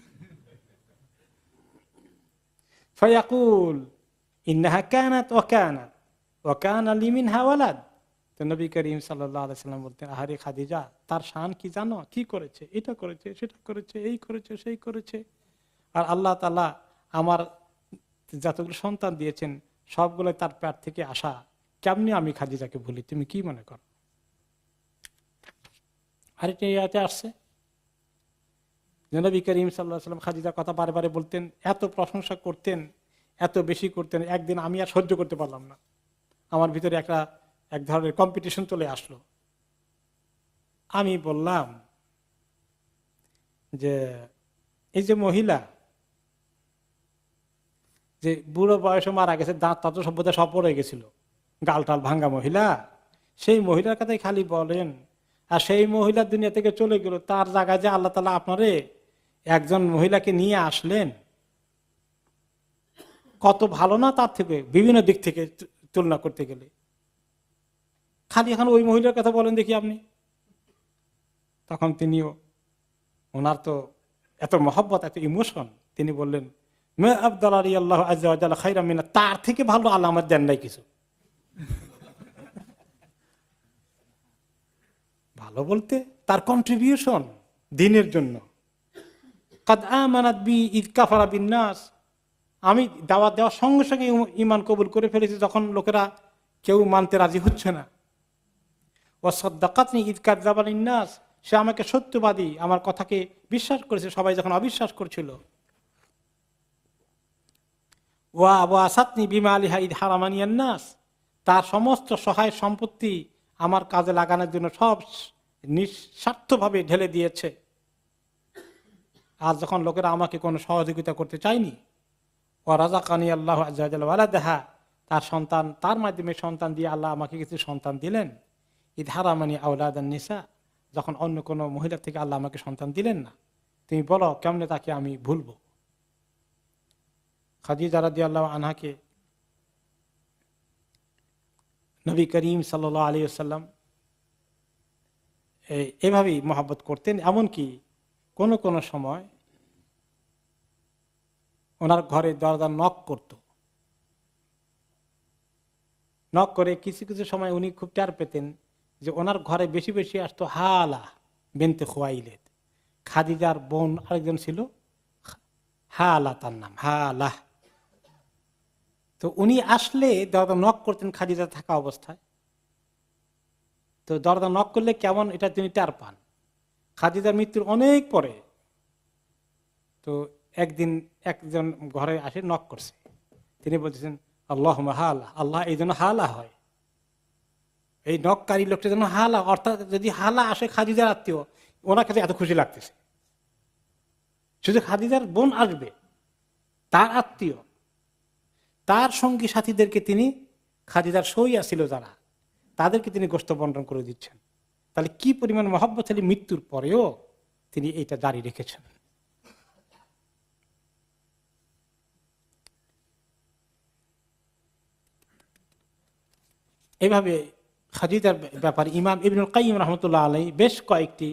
ফায়াকুল ইন্নাহা কানাত ওয়া কানাত ওয়া কানা লি মিনহা ওয়ালাদ। তো নবী করিম সাল্লাল্লাহু আলাইহি সাল্লাম বলতেন, আহারে খাদিজা, তার শান কি জানো? কি করেছে? এটা করেছে, সেটা করেছে, এই করেছে, সেই করেছে। আর আল্লাহ তাআলা আমার যতগুলো সন্তান দিয়েছেন সবগুলো তার পেট থেকে আসা, কেমনি আমি খাদিজাকে ভুলি? তুমি কি মনে করো? আর এটা ইয়াতে আসছে যে নবী করিম সাল্লাল্লাহু আলাইহি সাল্লাম খাদিজার কথা বারে বারে বলতেন, এত প্রশংসা করতেন, এত বেশি করতেন। একদিন আমি আর সহ্য করতে পারলাম না, আমার ভিতরে এক ধরনের কম্পিটিশন চলে আসলো। আমি বললাম যে এই যে মহিলা, যে বুড়ো বয়সে মারা গেছে, দাঁত তাত সভ্যতা সব পড়ে গেছিল, গাল টাল ভাঙ্গা মহিলা, সেই মহিলার কথাই খালি বলেন। আর সেই মহিলা দুনিয়া থেকে চলে গেল, তার জায়গায় যে আল্লাহ তাআলা আপনারে একজন মহিলাকে নিয়ে আসলেন, কত ভালো না? তার থেকে বিভিন্ন দিক থেকে তুলনা করতে গেলে খালি এখন ওই মহিলার কথা বলেন দেখি আপনি। তখন তিনিও, ওনার তো এত মহব্বত, এত ইমোশন, তিনি বললেন, মা আবদালানি আল্লাহু আযজা ওয়া জাল্লা খায়রাম মিনা, তার থেকে ভালো আল্লাহ আমার দেন নাই কিছু। ভালো বলতে তার কন্ট্রিবিউশন দ্বীনের জন্য। কাদ আমানাত বি ইয কাফারা বিন নাস, আমি দাওয়াত দেওয়ার সঙ্গে সঙ্গে ঈমান কবুল করে ফেলেছি যখন লোকেরা কেউ মানতে রাজি হচ্ছে না। ওয়া সাদ্দাকাতনি ইয কাযাবানিন নাস, সে আমাকে সত্যবাদী, আমার কথাকে বিশ্বাস করেছে সবাই যখন অবিশ্বাস করছিল। ওয়া ওয়াসাতনি বিমা আলিহা ইয হারামানিয়ান নাস, তার সমস্ত সহায় সম্পত্তি আমার কাজে লাগানোর জন্য সব নিঃস্বার্থভাবে ঢেলে দিয়েছে। আর যখন লোকেরা আমাকে কোনো সহযোগিতা করতে চায়নি, ওয়া রাযাকানি আল্লাহু আযজা ওয়া জাল্লা ওয়ালাদাহা, তার সন্তান, তার মাধ্যমে সন্তান দিয়ে আল্লাহ আমাকে কিছু সন্তান দিলেন। ইয হারামানি আওলাদান নিসা, যখন অন্য কোনো মহিলা থেকে আল্লাহ আমাকে সন্তান দিলেন না, তুমি বলো কেমনে তাকে আমি ভুলবো? খাদিজা রাদিয়াল্লাহু আনহাকে নবী করিম সাল্লাল্লাহু আলাইহি ওয়াসাল্লাম এভাবেই মহব্বত করতেন। এমনকি কোন কোন সময় ওনার ঘরে দরজা নক করত, নক করে কিছু কিছু সময় উনি খুব টের পেতেন যে ওনার ঘরে বেশি বেশি আসতো হালা বিনতে খুয়াইলিদ, খাদিজার বোন আরেকজন ছিল, হালা তার নাম, হালা। তো উনি আসলে দরজা নক করতেন খাদিজা থাকা অবস্থায়। তো দরজা নক করলে কেমন এটা তিনি টের পান। খাদিজার মৃত্যুর অনেক পরে তো একদিন একজন ঘরে আসে, নক করছে। তিনি বলতেছেন আল্লাহ হালা, আল্লাহ এই জন্য হালা হয়, এই নককারী লোকটা যেন হালা, অর্থাৎ যদি হালা আসে খাদিজার আত্মীয়, ওনার কাছে এত খুশি লাগতেছে। শুধু খাদিজার বোন আসবে, তার আত্মীয়, তার সঙ্গী সাথীদেরকে তিনি, খাদিজার সইয়া ছিল যারা, তাদেরকে তিনি গোশত বন্টন করে দিচ্ছেন। তাহলে কি পরিমাণ মহব্বত ছিল, মৃত্যুর পরেও তিনি এইটা জারি রেখেছেন। এইভাবে খাদিজার ব্যাপারে ইমাম ইবনুল কাইয়িম রাহমাতুল্লাহ আলাইহি বেশ কয়েকটি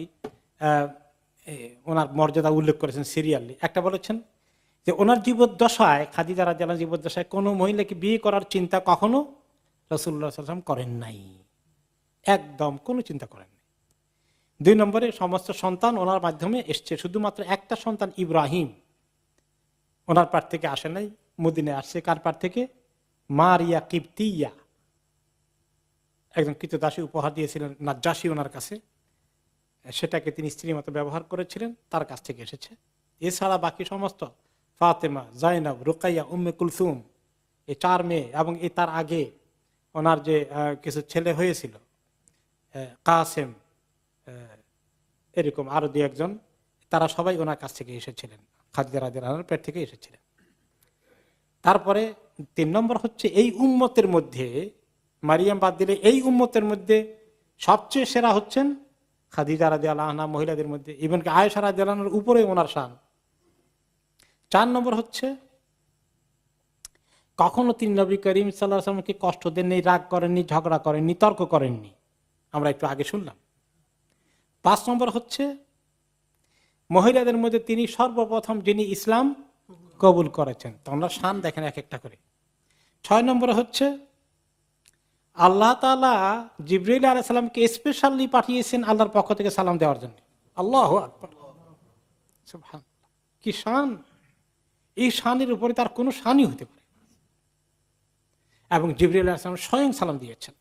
ওনার মর্যাদা উল্লেখ করেছেন সিরিয়ালি। একটা বলেছেন যে ওনার জীবদ্দশায়, খাদিজা রাদিয়াল্লাহু আনহা জীবদ্দশায় কোনো মহিলাকে বিয়ে করার চিন্তা কখনো রাসূলুল্লাহ সাল্লাল্লাহু আলাইহি ওয়াসাল্লাম করেন নাই, একদম কোনো চিন্তা করেন নাই। 2 নম্বরে সমস্ত সন্তান ওনার মাধ্যমে এসছে, শুধুমাত্র একটা সন্তান ইব্রাহিম ওনার পার থেকে আসে নাই, মদিনায় আসছে। কার পার থেকে? মারিয়া কিবতিয়া, একজন কৃতদাসী উপহার দিয়েছিলেন নাজ্জাশী ওনার কাছে, সেটাকে তিনি স্ত্রীর মতো ব্যবহার করেছিলেন, তার কাছ থেকে এসেছে। এছাড়া বাকি সমস্ত ফাতেমা, জাইনাব, রুকাইয়া, উম্মে কুলসুম, এই 4 মেয়ে, এবং তার আগে ওনার যে কিছু ছেলে হয়েছিল, কাসেম, এরকম আরো 2-1 তারা সবাই ওনার কাছ থেকে এসেছিলেন, খাদিজা রাদিয়াল্লাহু আনহার পেট থেকে এসেছিলেন। তারপরে 3 নম্বর হচ্ছে এই উম্মতের মধ্যে, মারিয়াম বাদ দিলে এই উম্মতের মধ্যে সবচেয়ে সেরা হচ্ছেন খাদিজা রাদিয়াল্লাহু আনহা। মহিলাদের মধ্যে ইভেন কি আয়েশা রাদিয়াল্লাহু আনহার উপরে ওনার শান। 4 নম্বর হচ্ছে কখনো তিনি নবী করিম সাল্লাল্লাহু আলাইহি ওয়াসাল্লামকে কষ্ট দেননি, রাগ করেননি, ঝগড়া করেননি, তর্ক করেননি, আমরা একটু আগে শুনলাম। 5 নম্বর হচ্ছে মহিলাদের মধ্যে তিনি সর্বপ্রথম যিনি ইসলাম কবুল করেছেন। তোমরা শান দেখেন এক একটা করে। 6 নম্বর হচ্ছে আল্লাহ তাআলা জিবরাইল আলাইহিস সালামকে স্পেশালি পাঠিয়েছেন আল্লাহর পক্ষ থেকে সালাম দেওয়ার জন্য। আল্লাহু আকবার, সুবহানাল্লাহ, কি শান! এই শানের উপরে তার কোনো শানই হতে পারে। এবং জিবরাইল আলাইহিস সালাম স্বয়ং সালাম দিয়েছেন।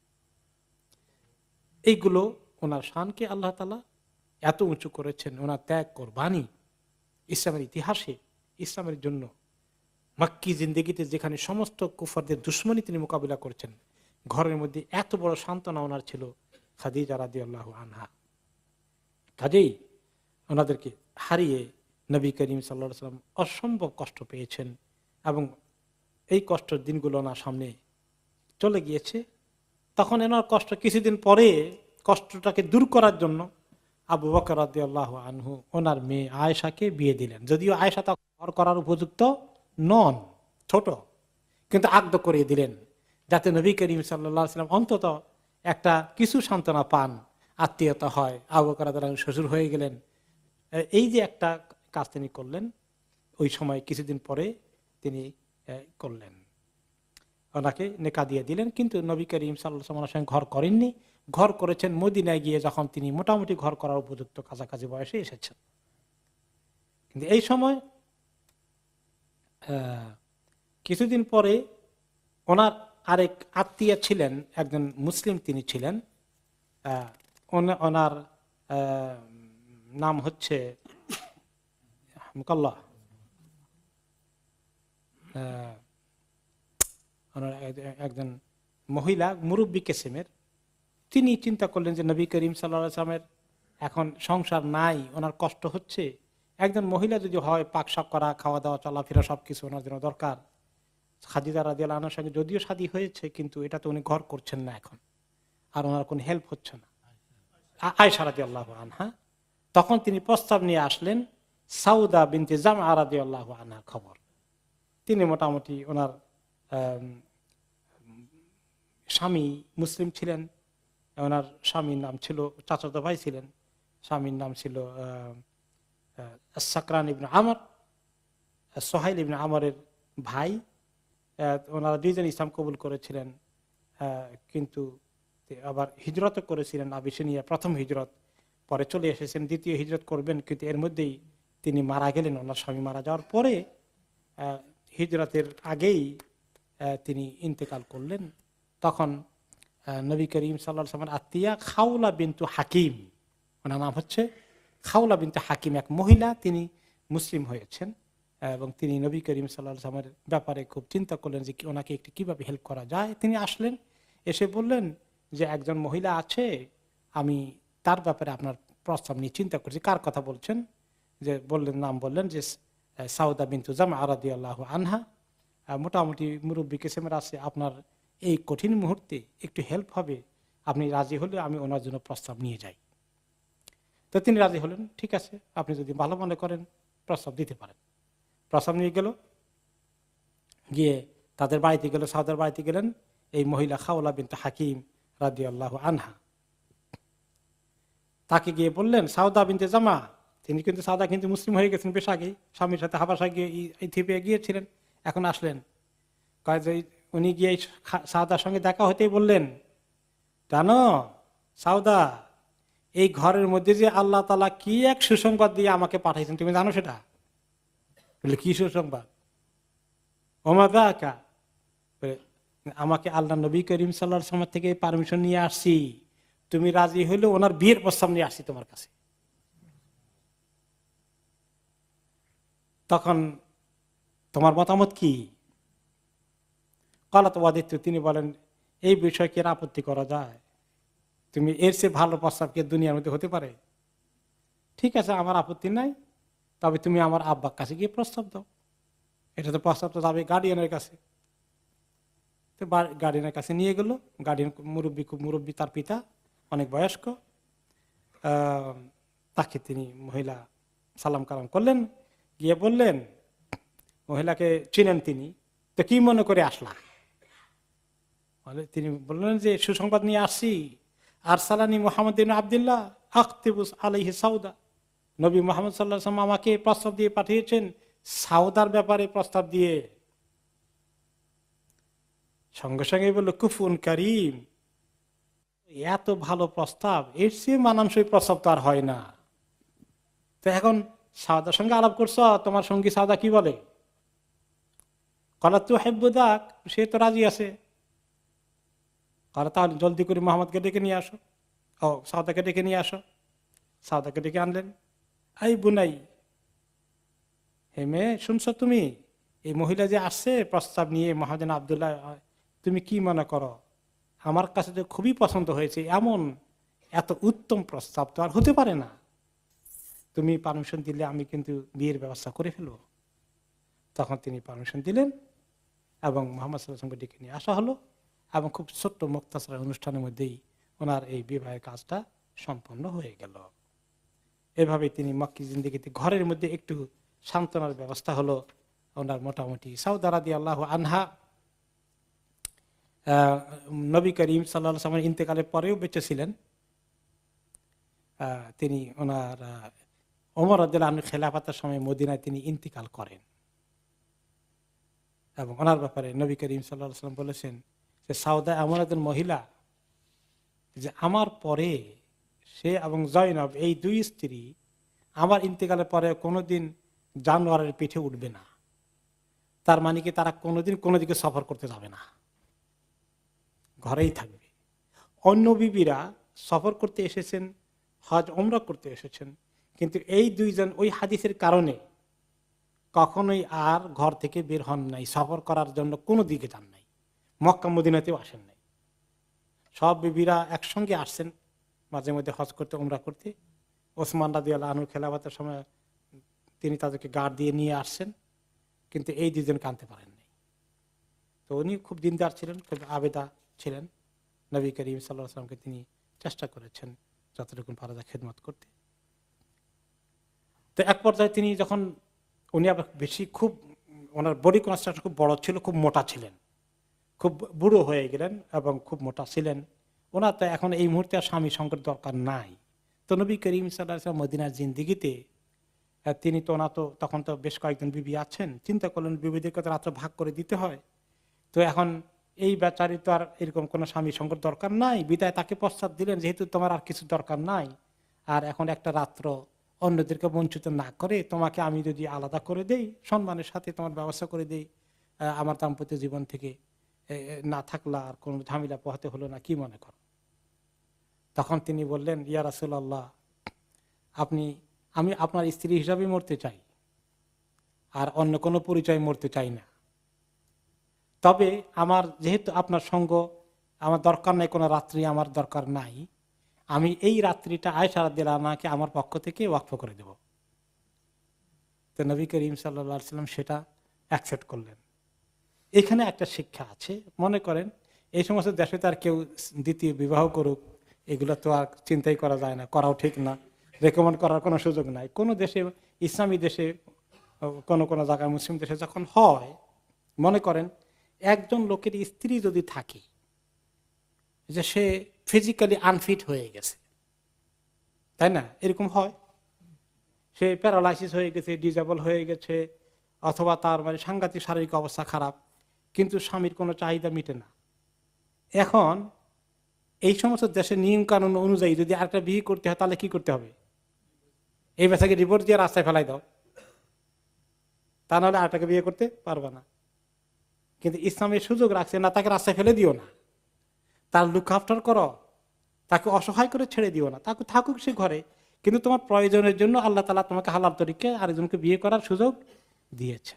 এইগুলো ওনার শানকে আল্লাহ তাআলা এত উঁচু করেছেন। ওনার ত্যাগ, কোরবানি ইসলামের ইতিহাসে, ইসলামের জন্য মক্কি জিন্দেগিতে যেখানে সমস্ত কুফারদের দুশমনী তিনি মোকাবিলা করছেন, ঘরের মধ্যে এত বড় সান্ত্বনা ওনার ছিল খাদিজা রাদিয়াল্লাহু আনহা। কাজেই ওনাদেরকে হারিয়ে নবী করিম সাল্লাল্লাহু আলাইহি ওয়াসাল্লাম অসম্ভব কষ্ট পেয়েছেন, এবং এই কষ্টের দিনগুলো ওনার সামনে চলে গিয়েছে। তখন ওনার কষ্ট কিছুদিন পরে কষ্টটাকে দূর করার জন্য আবু বকর রাদিয়াল্লাহু আনহু ওনার মেয়ে আয়েশাকে বিয়ে দিলেন। যদিও আয়েশা তখন ঘর করার উপযুক্ত নন, ছোট, কিন্তু আগ্রহ করিয়ে দিলেন যাতে নবী করিম সাল্লাল্লাহু আলাইহি ওয়াসাল্লাম অন্তত একটা কিছু সান্ত্বনা পান, আত্মীয়তা হয়। আবু বকর রাদিয়াল্লাহু আনহু শ্বশুর হয়ে গেলেন। এই যে একটা কাজ তিনি করলেন, ওই সময় কিছুদিন পরে তিনি করলেন, ওনাকে নেকা দিয়ে দিলেন। কিন্তু নবী করিম সাল্লাল্লাহু আলাইহি ওয়াসাল্লামের সঙ্গে ঘর করেননি, ঘর করেছেন মদিনায় গিয়ে, যখন তিনি মোটামুটি ঘর করার উপযুক্ত কাছাকাছি বয়সে এসেছেন। কিন্তু এই সময় কিছুদিন পরে ওনার আরেক আত্মীয় ছিলেন, একজন মুসলিম তিনি ছিলেন, ওনার নাম হচ্ছে মুকাল্লাহ, ওনার একজন মহিলা মুরব্বী কিসিমের। তিনি চিন্তা করলেন যে নবী করিম সাল্লাল্লাহু আলাইহি ওয়াসাল্লামের এখন সংসার নাই, ওনার কষ্ট হচ্ছে, একজন মহিলা যদি হয় পাকশাক করা, খাওয়া দাওয়া, চলাফেরা সবকিছু ওনার জন্য দরকার। খাদিজা রাদিয়াল্লাহু আনহার সঙ্গে যদিও শাদী হয়েছে, কিন্তু এটা তো উনি ঘর করছেন না এখন, আর ওনার কোনো হেল্প হচ্ছে না, আয়েশা রাদিয়াল্লাহু আনহা। তখন তিনি প্রস্তাব নিয়ে আসলেন সাউদা বিনতে জামআ রাদিয়াল্লাহু আনহা খবর। তিনি মোটামুটি ওনার স্বামী মুসলিম ছিলেন, ওনার স্বামীর নাম ছিল, চাচাতো ভাই ছিলেন, স্বামীর নাম ছিল সাকরান ইবনে আমর, সোহাইল ইবনে আমরের ভাই। ওনারা 2 জন ইসলাম কবুল করেছিলেন, কিন্তু আবার হিজরত করেছিলেন আবিসিনিয়া, প্রথম হিজরত, পরে চলে এসেছেন, দ্বিতীয় হিজরত করবেন, কিন্তু এর মধ্যেই তিনি মারা গেলেন। ওনার স্বামী মারা যাওয়ার পরে হিজরতের আগেই তিনি ইন্তেকাল করলেন, তখন নবী করিম সাল্লাল্লাহু আলাইহি ওয়াসাল্লামের আত্মীয়া খাওলা বিনতু হাকিম, ওনার নাম হচ্ছে খাওলা বিনতু হাকিম, এক মহিলা, তিনি মুসলিম হয়েছেন এবং তিনি নবী করিম সাল্লাল্লাহু আলাইহি ওয়াসাল্লামের ব্যাপারে খুব চিন্তা করলেন যে ওনাকে একটু কিভাবে হেল্প করা যায়। তিনি আসলেন, এসে বললেন যে একজন মহিলা আছে, আমি তার ব্যাপারে আপনার প্রস্তাব নিয়ে চিন্তা করছি। কার কথা বলছেন? যে বললেন, নাম বললেন যে সাউদা বিনতু জামআ রাদিয়াল্লাহু আনহা, মোটামুটি মুরব্বী কিসেমের আছে, আপনার এই কঠিন মুহূর্তে একটু হেল্প হবে, আপনি রাজি হলে আমি ওনার জন্য প্রস্তাব নিয়ে যাই। তো তিনি রাজি হলেন, ঠিক আছে আপনি যদি ভালো মনে করেন প্রস্তাব দিতে পারেন। প্রস্তাব নিয়ে গেল, গিয়ে তাদের বাড়িতে গেল, সাউদার বাড়িতে গেলেন এই মহিলা খাওলা বিনতু হাকিম রাদিয়াল্লাহু আনহা। তাকে গিয়ে বললেন, সাউদা বিনতে জামা, তিনি কিন্তু সাউদা কিন্তু মুসলিম হয়ে গেছেন বেশ আগে, স্বামীর সাথে হাবাসা গিয়ে ইথিওপিয়া গিয়েছিলেন, এখন আসলেন। উনি গিয়ে সাউদার সঙ্গে দেখা হতেই বললেন, জানো সাউদা, এই ঘরের মধ্যে যে আল্লাহ তাআলা কি এক সুসংবাদ দিয়ে আমাকে পাঠাইছেন, তুমি জানো সেটা? বলে, কি সুসংবাদ? ওমাদাকা, আমাকে আল্লাহ নবী করিম সাল্লাল্লাহু আলাইহি ওয়াসাল্লাম থেকে পারমিশন নিয়ে আসছি, তুমি রাজি হইলে ওনার বিয়ের প্রস্তাব নিয়ে আসছি তোমার কাছে। তখন তোমার মতামত কি? কালাত ওয়াদিত, তিনি বলেন, এই বিষয়ে কি আপত্তি করা যায়? তুমি এর চেয়ে ভালো প্রস্তাব কি দুনিয়ার মধ্যে হতে পারে? ঠিক আছে, আমার আপত্তি নাই, তবে তুমি আমার আব্বার কাছে গিয়ে প্রস্তাব দাও। এটা তো প্রস্তাব তো যাবে গার্ডিয়ানের কাছে। তো গার্ডিয়ানের কাছে নিয়ে গেল। গার্ডিয়ান মুরব্বী, তার পিতা অনেক বয়স্ক। তাকে তিনি মহিলা সালাম কালাম করলেন, গিয়ে বললেন, মহিলাকে চিনেন তিনি, তো কি মনে করে আসলা? তিনি বললেন যে সুসংবাদ নিয়ে আসছি, আরসালানি মুহাম্মদ ইবনে আব্দুল্লাহ আখতিবুস আলাইহি সাউদা, নবী মুহাম্মদ সাল্লাল্লাহু আলাইহি ওয়াসাল্লাম আমাকে প্রস্তাব দিয়ে পাঠিয়েছেন সাউদার ব্যাপারে প্রস্তাব দিয়ে। সঙ্গে সঙ্গে বলল, কুফুন কারিম, এত ভালো প্রস্তাব, এর চেয়ে মানানসই প্রস্তাব তো আর হয় না। তো এখন সাউদার সঙ্গে আলাপ করছো, তোমার সঙ্গী সাউদা কি বলে? কলা তু হেব্বুদাক, সে তো রাজি আছে। কলা তাহলে জলদি করে মোহাম্মদকে ডেকে নিয়ে আসো, সাউদাকে ডেকে নিয়ে আসো। সাউদাকে ডেকে আনলেন। এই বুনাই, হে মেয়ে, শুনছো তুমি? এই মহিলা যে আসছে প্রস্তাব নিয়ে মোহাম্মদ আব্দুল্লাহ, তুমি কি মনে করো? আমার কাছে তো খুবই পছন্দ হয়েছে, এমন এত উত্তম প্রস্তাব তো আর হতে পারে না। তুমি পারমিশন দিলে আমি কিন্তু বিয়ের ব্যবস্থা করে ফেলবো। তখন তিনি পারমিশন দিলেন এবং মোহাম্মদ সাল্লাল্লাহু আলাইহি ওয়াসাল্লামকে ডেকে নিয়ে আসা হলো এবং খুব ছোট্ট মুক্তাসর অনুষ্ঠানের মধ্যেই ওনার এই বিবাহের কাজটা সম্পন্ন হয়ে গেল। এভাবে তিনি মক্কি জিন্দেগিতে ঘরের মধ্যে একটু সান্ত্বনার ব্যবস্থা হলো ওনার। মোটামুটি সাউদা রাদিয়াল্লাহু আনহা নবী করিম সাল্লাল্লাহু আলাইহি ওয়াসাল্লামের ইন্তেকালের পরেও বেঁচে ছিলেন। তিনি ওনার ওমর রাদিয়াল্লাহু আনহু খেলাফতের সময় মদিনায় তিনি ইন্তেকাল করেন এবং ওনার ব্যাপারে নবী করিম সাল্লাল্লাহু আলাইহি ওয়াসাল্লাম বলেছেন যে সাউদা এমন একজন মহিলা যে আমার পরে সে এবং জয়নব, এই দুই স্ত্রী আমার ইন্তেকালের পরে কোনোদিন জানোয়ারের পিঠে উঠবে না। তার মানে কি তারা কোনোদিন কোনো দিকে সফর করতে যাবে না, ঘরেই থাকবে। অন্য বিবিরা সফর করতে এসেছেন, হজ ওমরা করতে এসেছেন, কিন্তু এই দুইজন ওই হাদিসের কারণে কখনোই আর ঘর থেকে বের হন নাই, সফর করার জন্য কোনো দিকে যান নাই, মক্কা মদিনাতেও আসেন নাই। সব বিবিরা একসঙ্গে আসছেন মাঝে মধ্যে হজ করতে, ওমরা করতে। ওসমান রাদিয়াল্লাহু আনহু খেলাফতের সময় তিনি তাদেরকে গার্ড দিয়ে নিয়ে আসছেন, কিন্তু এই দুজনকে আনতে পারেন নাই। তো উনি খুব দিনদার ছিলেন, খুব আবেদা ছিলেন। নবী করিম সাল্লাল্লাহু আলাইহি ওয়াসাল্লামকে তিনি চেষ্টা করেছেন যতটুকু পারা যায় খেদমত করতে। তো এক পর্যায়ে তিনি যখন, উনি আবার বেশি খুব, ওনার বডি কনস্ট্রাকশন খুব বড় ছিল, খুব মোটা ছিলেন, খুব বুড়ো হয়ে গেলেন এবং খুব মোটা ছিলেন। ওনার তো এখন এই মুহূর্তে আর স্বামী সঙ্গের দরকার নাই। তো নবী করিম সাল্লাল্লাহু আলাইহি ওয়াসাল্লাম মদিনার জিন্দেগিতে তিনি তো, ওনা তো তখন তো বেশ কয়েকজন বিবি আছেন, চিন্তা করলেন বিবিদেরকে তো রাত্র ভাগ করে দিতে হয়। তো এখন এই বেচারি তো আর এরকম কোনো স্বামী সঙ্গের দরকার নাই, বিদায় তাকে প্রস্তাব দিলেন যেহেতু তোমার আর কিছু দরকার নাই, আর এখন একটা রাত্র অন্যদেরকে বঞ্চিত না করে তোমাকে আমি যদি আলাদা করে দেই, সম্মানের সাথে তোমার ব্যবস্থা করে দেই আমার দাম্পত্য জীবন থেকে, না থাকলে আর কোন ঝামেলা পোহাতে হলো না, কি মনে করো? তখন তিনি বললেন, ইয়া রাসূলুল্লাহ, আমি আপনার স্ত্রী হিসাবে মরতে চাই, আর অন্য কোনো পরিচয় মরতে চাই না। তবে আমার যেহেতু আপনার সঙ্গ আমার দরকার নাই, কোনো রাত্রি আমার দরকার নাই, আমি এই রাত্রিটা আয়েশা রাদিয়াল্লাহু আনহাকে আমার পক্ষ থেকে ওয়াকফ করে দেব। তো নবী করিম সাল্লাল্লাহু আলাইহি ওয়াসাল্লাম সেটা অ্যাকসেপ্ট করলেন। এখানে একটা শিক্ষা আছে। মনে করেন এই সমস্ত দেশে তো আর কেউ দ্বিতীয় বিবাহ করুক, এগুলো তো আর চিন্তাই করা যায় না, করাও ঠিক না, রেকমেন্ড করার কোনো সুযোগ নাই। কোনো দেশে, ইসলামী দেশে, কোনো কোনো জায়গায় মুসলিম দেশে যখন হয়, মনে করেন একজন লোকের স্ত্রী যদি থাকে যে সে ফিজিক্যালি আনফিট হয়ে গেছে, তাই না, এরকম হয়, সে প্যারালাইসিস হয়ে গেছে, ডিজেবল হয়ে গেছে, অথবা তার মানে সাংঘাতিক শারীরিক অবস্থা খারাপ, কিন্তু স্বামীর কোনো চাহিদা মিটে না। এখন এই সমস্ত দেশের নিয়ম কানুন অনুযায়ী যদি আরেকটা বিয়ে করতে হয়, তাহলে কি করতে হবে? এই বেচাকে রিপোর্ট দিয়ে রাস্তায় ফেলাই দাও, তা নাহলে আরেকটাকে বিয়ে করতে পারবে না। কিন্তু ইসলামের সুযোগ রাখছে না, তাকে রাস্তায় ফেলে দিও না, তার লুক আফটার করো, তাকে অসহায় করে ছেড়ে দিও না, তাকে থাকুক সে ঘরে, কিন্তু তোমার প্রয়োজনের জন্য আল্লাহ তাআলা তোমাকে হালাল তরিকে আরেকজনকে বিয়ে করার সুযোগ দিয়েছেন।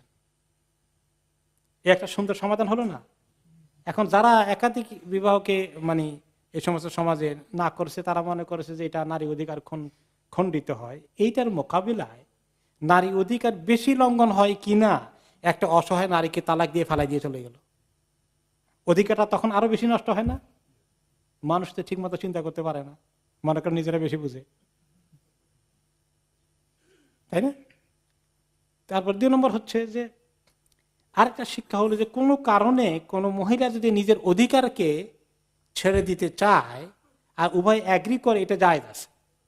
এ একটা সুন্দর সমাধান হলো না? এখন যারা একাধিক বিবাহকে মানে এই সমস্ত সমাজে না করেছে, তারা মনে করেছে যে এটা নারী অধিকার খণ্ডিত হয়। এইটার মোকাবিলায় নারী অধিকার বেশি লঙ্ঘন হয় কিনা একটা অসহায় নারীকে তালাক দিয়ে ফেলাই দিয়ে চলে গেল, অধিকারটা তখন আরো বেশি নষ্ট হয় না? মানুষ তো ঠিক মতো চিন্তা করতে পারে না, মনে করেন নিজেরা বেশি বুঝে, তাই না? তারপর 2 নম্বর হচ্ছে যে আরেকটা শিক্ষা হলো যে কোনো কারণে কোনো মহিলা যদি নিজের অধিকারকে ছেড়ে দিতে চায় আর উভয় এগ্রি করে, এটা জায়েজ আছে।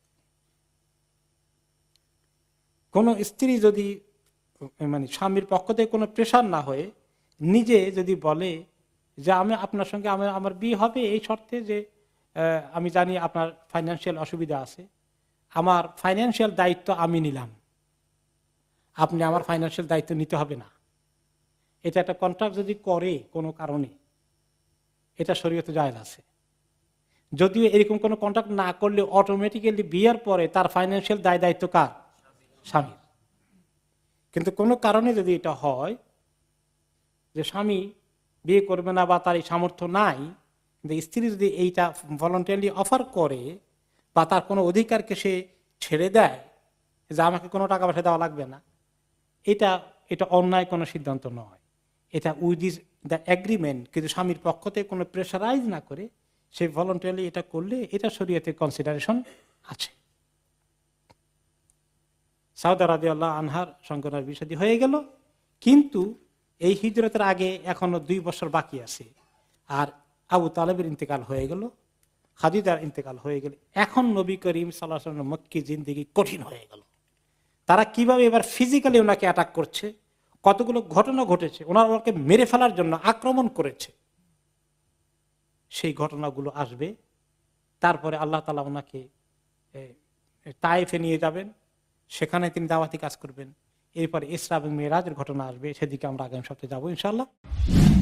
কোনো স্ত্রী যদি মানে স্বামীর পক্ষ থেকে কোনো প্রেশার না হয়ে নিজে যদি বলে যে আমি আপনার সঙ্গে আমার বিয়ে হবে এই শর্তে যে আমি জানি আপনার ফাইন্যান্সিয়াল অসুবিধা আছে, আমার ফাইন্যান্সিয়াল দায়িত্ব আমি নিলাম, আপনি আমার ফাইন্যান্সিয়াল দায়িত্ব নিতে হবে না, এটা একটা কন্ট্রাক্ট যদি করে কোনো কারণে, এটা শরীয়তে জায়েজ আছে। যদিও এরকম কোনো কন্ট্রাক্ট না করলে অটোমেটিক্যালি বিয়ের পরে তার ফাইন্যান্সিয়াল দায়িত্ব কার? স্বামীর। কিন্তু কোনো কারণে যদি এটা হয় যে স্বামী বিয়ে করবে না বা তার এই সামর্থ্য নাই, কিন্তু স্ত্রী যদি এইটা ভলান্টারিলি অফার করে বা তার কোনো অধিকারকে সে ছেড়ে দেয় যে আমাকে কোনো টাকা পয়সা দেওয়া লাগবে না, এটা অন্যায় কোনো সিদ্ধান্ত নয়, এটা উইথ ইজ দ্য এগ্রিমেন্ট। কিন্তু স্বামীর পক্ষ থেকে কোনো প্রেশারাইজ না করে সে ভলান্টারিলি এটা করলে এটা শরীয়তে কনসিডারেশন আছে। সাউদা রাদিয়াল্লাহু আনহার সঙ্গে বিয়ে হয়ে গেল, কিন্তু এই হিজরতের আগে এখনো 2 বছর বাকি আছে, আর আবু তালেবের ইন্তেকাল হয়ে গেল, খাদিজার ইন্তেকাল হয়ে গেল। এখন নবী করিম সাল্লাল্লাহু আলাইহি ওয়াসাল্লামের মক্কি জিন্দেগি কঠিন হয়ে গেল। তারা কিভাবে এবার ফিজিক্যালি ওনাকে অ্যাটাক করছে, কতগুলো ঘটনা ঘটেছে, ওনাকে মেরে ফেলার জন্য আক্রমণ করেছে, সেই ঘটনাগুলো আসবে। তারপরে আল্লাহ তাআলা ওনাকে তায়েফে নিয়ে যাবেন, সেখানে তিনি দাওয়াতি কাজ করবেন। এরপরে ইসরা এবং মেরাজের ঘটনা আসবে, সেদিকে আমরা আগামী সপ্তাহে যাবো ইনশাআল্লাহ।